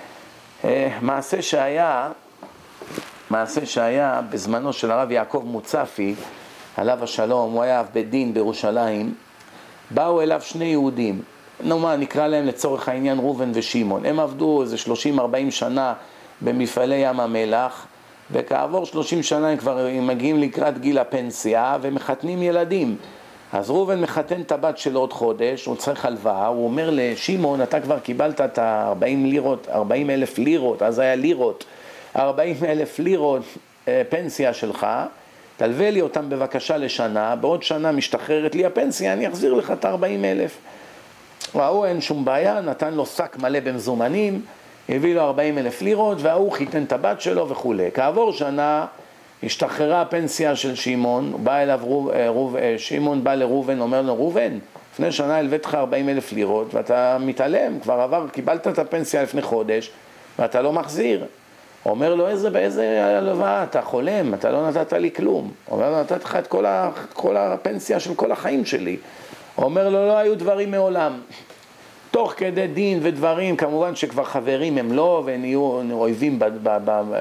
מעשה שהיה, מעשה שהיה בזמנו של הרב יעקב מוצפי, עליו השלום, הוא היה אב בית דין בירושלים, באו אליו שני יהודים, נו מה, נקרא להם לצורך העניין ראובן ושמעון, הם עבדו איזה שלושים ארבעים שנה במפעלי ים המלח, וכעבור שלושים שנה הם כבר מגיעים לקראת גיל הפנסיה ומחתנים ילדים. אז ראובן מחתן את הבת שלו עוד חודש, הוא צריך הלוואה, הוא אומר לשמעון, אתה כבר קיבלת את ה-ארבעים לירות, ארבעים אלף לירות, אז היה לירות, ארבעים אלף לירות פנסיה שלך, תלווה לי אותם בבקשה לשנה, בעוד שנה משתחררת לי הפנסיה, אני אחזיר לך את ארבעים אלף. והוא אין שום בעיה, נתן לו שק מלא במזומנים, הביא לו ארבעים אלף לירות, והוא חיתן את הבת שלו וכו'. כעבור שנה, השתחררה הפנסיה של שמעון, בא אליו רוב, רוב, שמעון בא לראובן, אומר לו, ראובן, לפני שנה הלווית לך ארבעים אלף לירות, ואתה מתעלם, כבר עבר, קיבלת את הפנסיה לפני חודש, ואתה לא מחזיר. אומר לו, איזה, באיזה הלוואה, אתה חולם, אתה לא נתת לי כלום. אומר לו, נתת לך את כל, ה, כל הפנסיה של כל החיים שלי. אומר לו, לא היו דברים מעולם. תוך כדי דין ודברים, כמובן שכבר חברים הם לא, והם יהיו אויבים ב, ב, ב, ב,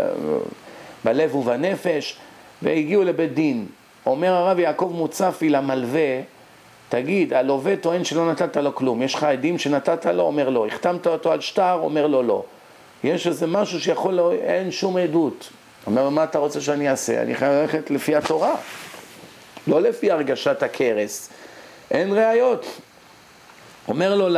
בלב ובנפש, והגיעו לבית דין. אומר הרב יעקב מוצפי למלווה, תגיד, הלווה טוען שלא נתת לו כלום, יש לך עדים שנתת לו? אומר לו. החתמת אותו על שטר? אומר לו לא. יש איזה משהו שיכול, לא, אין שום עדות. אומר, מה אתה רוצה שאני אעשה? אני חייב ללכת לפי התורה, לא לפי הרגשת הכרס. אין ראיות. אומר לו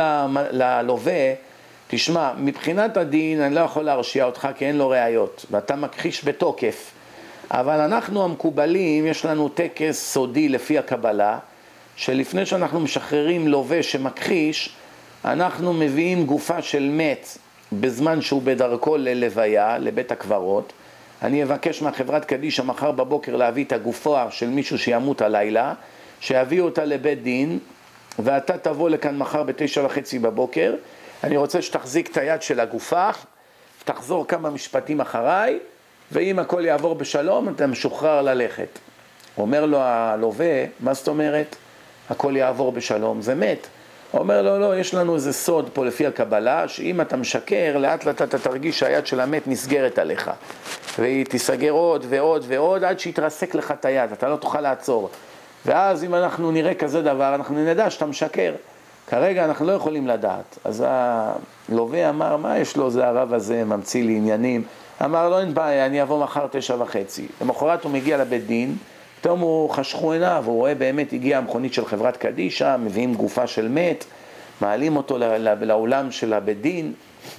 ללווה, תשמע, מבחינת הדין אני לא יכול להרשיע אותך כי אין לו ראיות, ואתה מכחיש בתוקף. אבל אנחנו המקובלים, יש לנו טקס סודי לפי הקבלה, שלפני שאנחנו משחררים לווה שמכחיש, אנחנו מביאים גופה של מת בזמן שהוא בדרכו ללוויה, לבית הקברות. אני אבקש מהחברת קדישא מחר בבוקר להביא את הגופה של מישהו שימות הלילה, שיביאו אותה לבית דין, ואתה תבוא לכאן מחר בתשע וחצי בבוקר. אני רוצה שתחזיק את היד של הגופה, תחזור כמה משפטים אחריי, ואם הכל יעבור בשלום, אתה משוחרר ללכת. אומר לו הלווה, מה זאת אומרת? הכל יעבור בשלום, זה מת. אומר לו, לא, יש לנו איזה סוד פה לפי הקבלה, שאם אתה משקר, לאט לאט אתה תרגיש שהיד של המת נסגרת עליך. והיא תיסגר עוד ועוד ועוד, עד שיתרסק לך את היד, אתה לא תוכל לעצור. ואז אם אנחנו נראה כזה דבר, אנחנו נדע שאתה משקר. כרגע אנחנו לא יכולים לדעת. אז הלווה אמר, מה יש לו, זה הרב הזה, ממציא לי עניינים. אמר, לא, אין בעיה, אני אבוא מחר תשע וחצי. למחרת הוא מגיע לבית דין, פתאום הוא חשכו עיניו, הוא רואה באמת הגיעה המכונית של חברת קדישא, מביאים גופה של מת, מעלים אותו לאולם של הבית דין.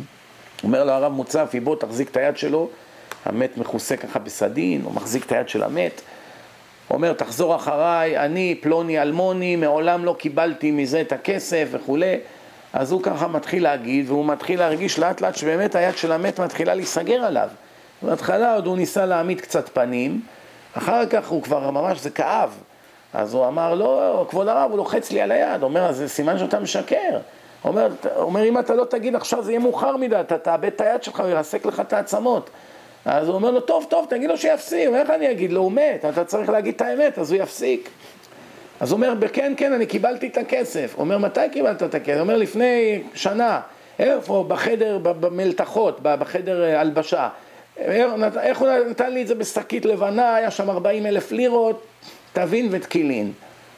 אומר לו הרב מוצפי, בוא תחזיק את היד שלו, המת מכוסה ככה בסדין, הוא מחזיק את היד של המת, אומר, תחזור אחריי, אני פלוני אלמוני, מעולם לא קיבלתי מזה את הכסף וכו'. אז הוא ככה מתחיל להגיד, והוא מתחיל להרגיש לאט לאט שבאמת היד של המת מתחילה להיסגר עליו. בהתחלה עוד הוא ניסה להעמיד קצת פנים, אחר כך הוא כבר ממש, זה כאב. אז הוא אמר, לא, כבוד הרב, הוא לוחץ לי על היד. אומר, אז זה סימן שאתה משקר. אומר, אומר, אם אתה לא תגיד עכשיו, זה יהיה מאוחר מדי, אתה תאבד את היד שלך, הוא ירסק לך את העצמות. אז הוא אומר לו, טוב, טוב, תגיד לו שיפסיק. איך אני אגיד לו, הוא מת, אתה צריך להגיד את האמת, אז הוא יפסיק. אז הוא אומר, כן, כן, אני קיבלתי את הכסף. הוא אומר, מתי קיבלת את הכסף? הוא אומר, לפני שנה. איפה? בחדר, במלתחות, בחדר הלבשה. איך הוא נתן לי את זה בשקית לבנה, היה שם ארבעים אלף לירות, תבין ותקילין.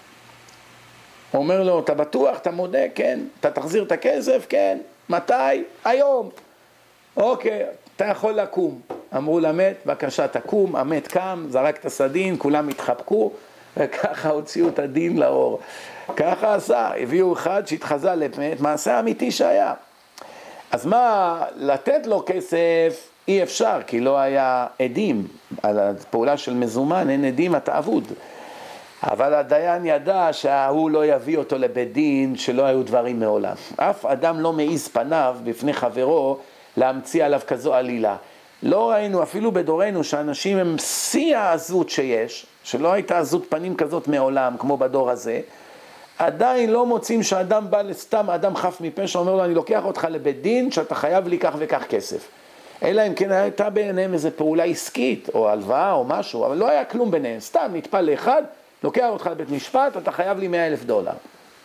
הוא אומר לו, אתה בטוח, אתה מודה? כן. אתה תחזיר את הכסף? כן. מתי? היום. אוקיי, אתה יכול לקום. אמרו למת, בבקשה תקום, המת קם, זרק את הסדין, כולם התחבקו, וככה הוציאו את הדין לאור. ככה עשה, הביאו אחד שהתחזה למת, מעשה אמיתי שהיה. אז מה, לתת לו כסף אי אפשר, כי לא היה עדים. על הפעולה של מזומן אין עדים, אתה אבוד. אבל הדיין ידע שהוא לא יביא אותו לבית דין, שלא היו דברים מעולם. אף אדם לא מעיז פניו בפני חברו להמציא עליו כזו עלילה. לא ראינו אפילו בדורנו שאנשים הם שיא העזות שיש, שלא הייתה עזות פנים כזאת מעולם כמו בדור הזה, עדיין לא מוצאים שאדם בא לסתם אדם חף מפשע, אומר לו אני לוקח אותך לבית דין שאתה חייב לי כך וכך כסף. אלא אם כן הייתה ביניהם איזו פעולה עסקית או הלוואה או משהו, אבל לא היה כלום ביניהם, סתם נטפל לאחד, לוקח אותך לבית משפט, אתה חייב לי מאה אלף דולר.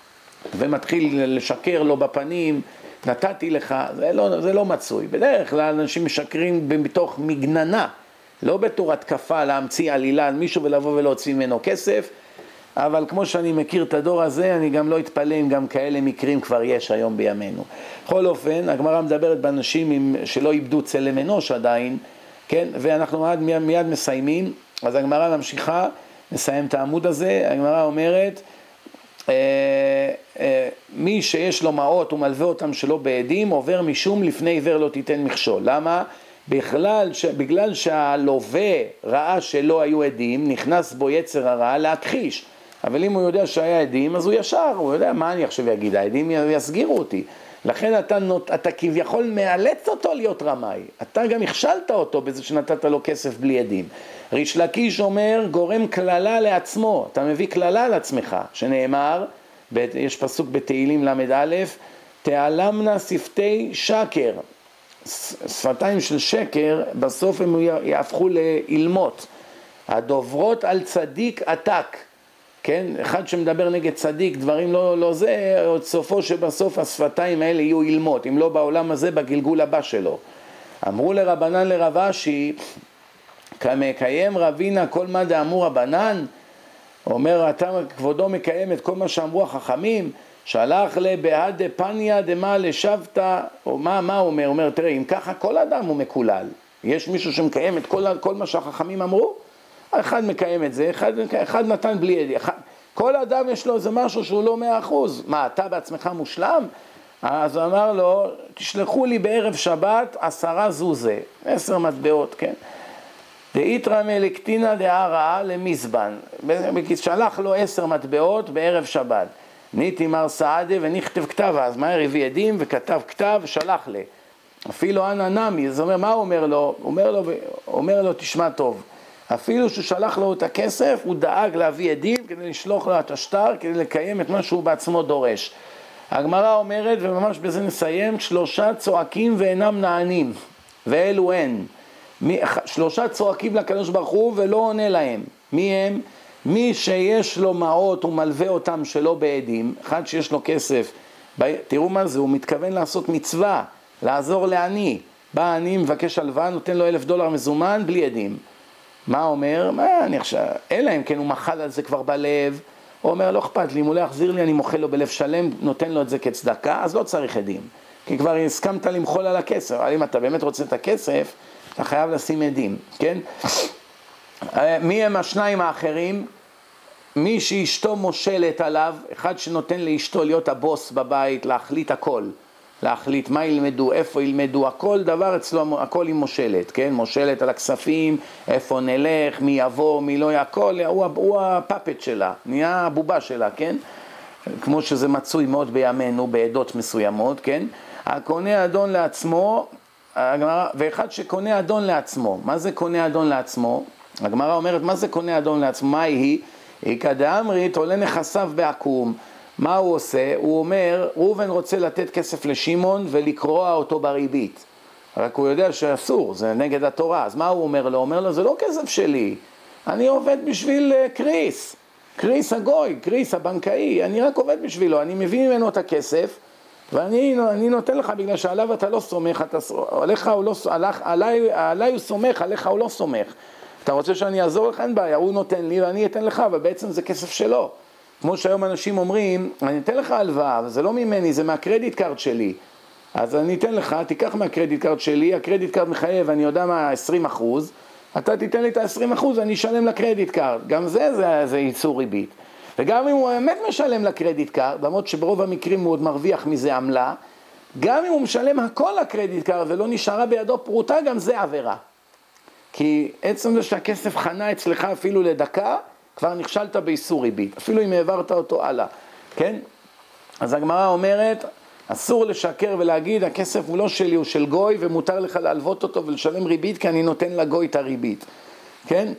ומתחיל לשקר לו בפנים, נתתי לך, זה לא, זה לא מצוי. בדרך כלל אנשים משקרים בתוך מגננה, לא בתור התקפה להמציא עלילה על מישהו ולבוא ולהוציא ממנו כסף, אבל כמו שאני מכיר את הדור הזה, אני גם לא אתפלא אם גם כאלה מקרים כבר יש היום בימינו. בכל אופן, הגמרא מדברת באנשים עם, שלא איבדו צלם אנוש עדיין, כן? ואנחנו מיד, מיד, מיד מסיימים, אז הגמרא ממשיכה, נסיים את העמוד הזה, הגמרא אומרת, אה, אה, מי שיש לו מעות ומלווה אותם שלא בעדים, עובר משום לפני עיוור לא תיתן מכשול. למה? בכלל, ש... בגלל שהלווה ראה שלא היו עדים, נכנס בו יצר הרע להכחיש. אבל אם הוא יודע שהיה עדים, אז הוא ישר, הוא יודע מה אני עכשיו אגיד, העדים יסגירו אותי. לכן אתה, נות... אתה כביכול מאלץ אותו להיות רמאי. אתה גם הכשלת אותו בזה שנתת לו כסף בלי עדים. ריש לקיש אומר, גורם כללה לעצמו. אתה מביא כללה לעצמך, שנאמר, יש פסוק בתהילים למד א', תעלמנה שפתי שקר. שפתיים של שקר, בסוף הם יהפכו לאילמות. הדוברות על צדיק עתק, כן? אחד שמדבר נגד צדיק, דברים לא, לא זה, עוד סופו שבסוף השפתיים האלה יהיו אילמות, אם לא בעולם הזה, בגלגול הבא שלו. אמרו לרבנן לרב אשי, כמקיים רבינה כל מה דאמרו רבנן, אומר, אתה כבודו מקיים את כל מה שאמרו החכמים, שלח לבהד פניה דמה לשבתה, או מה, מה הוא אומר? הוא אומר, תראה, אם ככה כל אדם הוא מקולל, יש מישהו שמקיים את כל, כל מה שהחכמים אמרו? אחד מקיים את זה, אחד, אחד נתן בלי ידי, אחד, כל אדם יש לו איזה משהו שהוא לא מאה אחוז, מה, אתה בעצמך מושלם? אז הוא אמר לו, תשלחו לי בערב שבת עשרה זוזה, עשר מטבעות, כן? דאיתרא מלקטינה דהרעה למזבן, שלח לו עשר מטבעות בערב שבת, ניתי מר סעדה ונכתב כתבה, אז מהר הביא עדים וכתב כתב ושלח לי, אפילו אנא נמי, זאת אומרת, מה הוא אומר לו? הוא אומר לו, אומר לו, תשמע טוב, אפילו שהוא שלח לו את הכסף, הוא דאג להביא עדים כדי לשלוח לו את השטר, כדי לקיים את מה שהוא בעצמו דורש. הגמרא אומרת, וממש בזה נסיים, שלושה צועקים ואינם נענים, ואלו הן. שלושה צועקים לקדוש ברוך הוא ולא עונה להם. מי הם? מי שיש לו מעות ומלווה אותם שלא בעדים, אחד שיש לו כסף, תראו מה זה, הוא מתכוון לעשות מצווה, לעזור לעני. בא עני, מבקש הלוואה, נותן לו אלף דולר מזומן בלי עדים. מה אומר? מה אני עכשיו, אלא אם כן הוא מחל על זה כבר בלב, הוא אומר, לא אכפת לי, אם הוא לא יחזיר לי, אני מוחל לו בלב שלם, נותן לו את זה כצדקה, אז לא צריך עדים. כי כבר הסכמת למחול על הכסף, אבל אם אתה באמת רוצה את הכסף, אתה חייב לשים עדים, כן? מי הם השניים האחרים? מי שאשתו מושלת עליו, אחד שנותן לאשתו להיות הבוס בבית, להחליט הכל. להחליט מה ילמדו, איפה ילמדו, הכל דבר אצלו, הכל היא מושלת, כן? מושלת על הכספים, איפה נלך, מי יבוא, מי לא, הכל, הוא, הוא הפאפט שלה, נהיה הבובה שלה, כן? כמו שזה מצוי מאוד בימינו, בעדות מסוימות, כן? הקונה אדון לעצמו, ואחד שקונה אדון לעצמו, מה זה קונה אדון לעצמו? הגמרא אומרת, מה זה קונה אדון לעצמו? מה היא? היא כדאמרית, עולה נכסיו בעקום. מה הוא עושה? הוא אומר, ראובן רוצה לתת כסף לשמעון ולקרוע אותו בריבית. רק הוא יודע שאסור, זה נגד התורה. אז מה הוא אומר לו? הוא אומר לו, זה לא כסף שלי. אני עובד בשביל קריס. קריס הגוי, קריס הבנקאי. אני רק עובד בשבילו. אני מביא ממנו את הכסף, ואני אני נותן לך בגלל שעליו אתה לא סומך. אתה, עליך הוא לא, עליך, עליי, עליי הוא סומך, עליך הוא לא סומך. אתה רוצה שאני אעזור לך? אין בעיה. הוא נותן לי ואני אתן לך, אבל בעצם זה כסף שלו. כמו שהיום אנשים אומרים, אני אתן לך הלוואה, אבל זה לא ממני, זה מהקרדיט קארד שלי. אז אני אתן לך, תיקח מהקרדיט קארד שלי, הקרדיט קארד מחייב, אני יודע מה, עשרים אחוז, אתה תיתן לי את ה-עשרים אחוז, אני אשלם לקרדיט קארד. גם זה, זה, זה ייצור ריבית. וגם אם הוא באמת משלם לקרדיט קארד, למרות שברוב המקרים הוא עוד מרוויח מזה עמלה, גם אם הוא משלם הכל לקרדיט קארד ולא נשארה בידו פרוטה, גם זה עבירה. כי עצם זה שהכסף חנה אצלך אפילו לדקה, כבר נכשלת באיסור ריבית, אפילו אם העברת אותו הלאה, כן? אז הגמרא אומרת, אסור לשקר ולהגיד, הכסף הוא לא שלי, הוא של גוי, ומותר לך להלוות אותו ולשלם ריבית, כי אני נותן לגוי את הריבית, כן?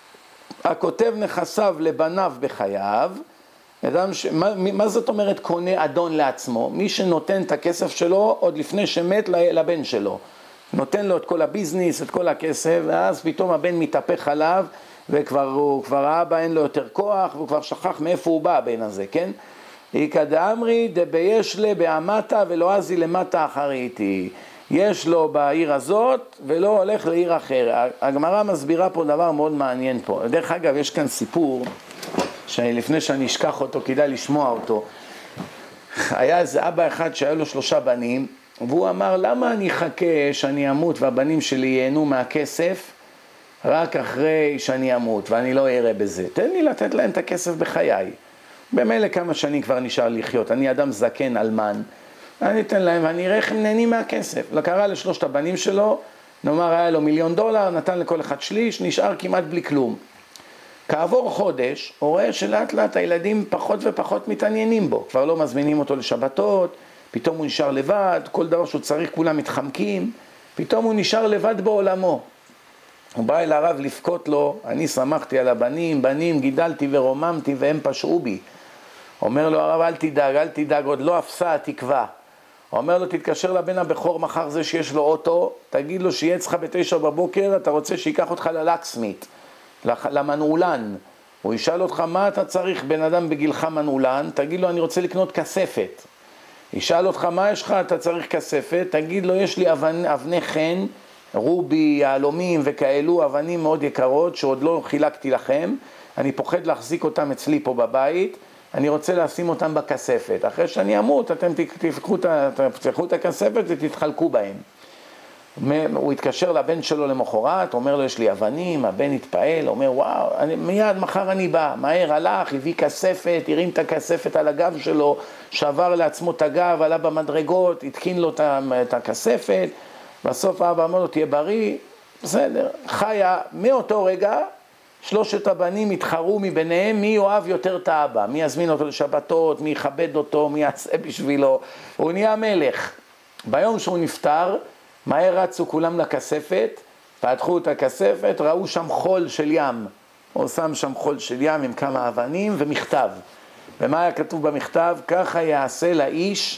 הכותב נכסיו לבניו בחייו, אדם ש... מה, מה זאת אומרת קונה אדון לעצמו? מי שנותן את הכסף שלו עוד לפני שמת לבן שלו, נותן לו את כל הביזניס, את כל הכסף, ואז פתאום הבן מתהפך עליו, וכבר הוא, כבר האבא אין לו יותר כוח, והוא כבר שכח מאיפה הוא בא הבן הזה, כן? איכא דאמרי דביש לה בעמתה ולא עזי למטה אחריתי. יש לו בעיר הזאת ולא הולך לעיר אחר. הגמרא מסבירה פה דבר מאוד מעניין פה. דרך אגב, יש כאן סיפור, שלפני שאני אשכח אותו, כדאי לשמוע אותו. היה איזה אבא אחד שהיה לו שלושה בנים, והוא אמר, למה אני אחכה שאני אמות והבנים שלי ייהנו מהכסף, רק אחרי שאני אמות, ואני לא אראה בזה. תן לי לתת להם את הכסף בחיי. במילא כמה שנים כבר נשאר לחיות. אני אדם זקן, אלמן. אני אתן להם, ואני אראה איך הם נהנים מהכסף. לקרא לשלושת הבנים שלו, נאמר היה לו מיליון דולר, נתן לכל אחד שליש, נשאר כמעט בלי כלום. כעבור חודש, הוא רואה שלאט לאט הילדים פחות ופחות מתעניינים בו. כבר לא מזמינים אותו לשבתות, פתאום הוא נשאר לבד, כל דבר שהוא צריך כולם מתחמקים, פתאום הוא נשאר לבד בעולמו. הוא בא אל הרב לפקות לו, אני שמחתי על הבנים, בנים גידלתי ורוממתי והם פשעו בי. אומר לו הרב, אל תדאג, אל תדאג, עוד לא אפסה התקווה. הוא אומר לו, תתקשר לבן הבכור מחר זה שיש לו אוטו, תגיד לו שיהיה אצלך בתשע בבוקר, אתה רוצה שיקח אותך ללקסמית, למנעולן. הוא ישאל אותך, מה אתה צריך בן אדם בגילך מנעולן? תגיד לו, אני רוצה לקנות כספת. ישאל אותך, מה יש לך? אתה צריך כספת. תגיד לו, יש לי אבנ, אבני חן, רובי, יהלומים וכאלו, אבנים מאוד יקרות, שעוד לא חילקתי לכם. אני פוחד להחזיק אותם אצלי פה בבית. אני רוצה לשים אותם בכספת. אחרי שאני אמות, אתם תפתחו את הכספת ותתחלקו בהם. הוא התקשר לבן שלו למחרת, אומר לו, יש לי אבנים, הבן התפעל, אומר, וואו, אני, מיד מחר אני בא, מהר הלך, הביא כספת, הרים את הכספת על הגב שלו, שבר לעצמו את הגב, עלה במדרגות, התקין לו את הכספת, בסוף האבא אמר לו, תהיה בריא, בסדר, חיה, מאותו רגע, שלושת הבנים התחרו מביניהם, מי יאהב יותר את האבא, מי יזמין אותו לשבתות, מי יכבד אותו, מי יעשה בשבילו, הוא נהיה מלך. ביום שהוא נפטר, מהר רצו כולם לכספת, פתחו את הכספת, ראו שם חול של ים. הוא שם שם חול של ים עם כמה אבנים ומכתב. ומה היה כתוב במכתב? ככה יעשה לאיש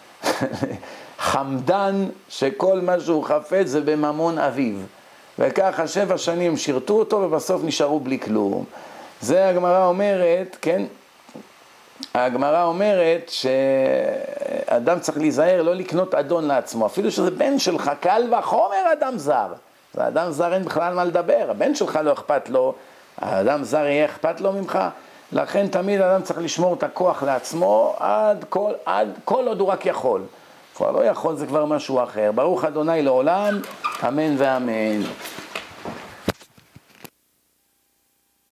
חמדן שכל מה שהוא חפץ זה בממון אביו. וככה שבע שנים שירתו אותו ובסוף נשארו בלי כלום. זה הגמרא אומרת, כן? הגמרא אומרת שאדם צריך להיזהר לא לקנות אדון לעצמו, אפילו שזה בן שלך, קל וחומר אדם זר. זה אדם זר אין בכלל מה לדבר, הבן שלך לא אכפת לו, האדם זר יהיה אכפת לו ממך, לכן תמיד אדם צריך לשמור את הכוח לעצמו עד כל, עד כל עוד הוא רק יכול. כבר לא יכול, זה כבר משהו אחר. ברוך אדוני לעולם, אמן ואמן.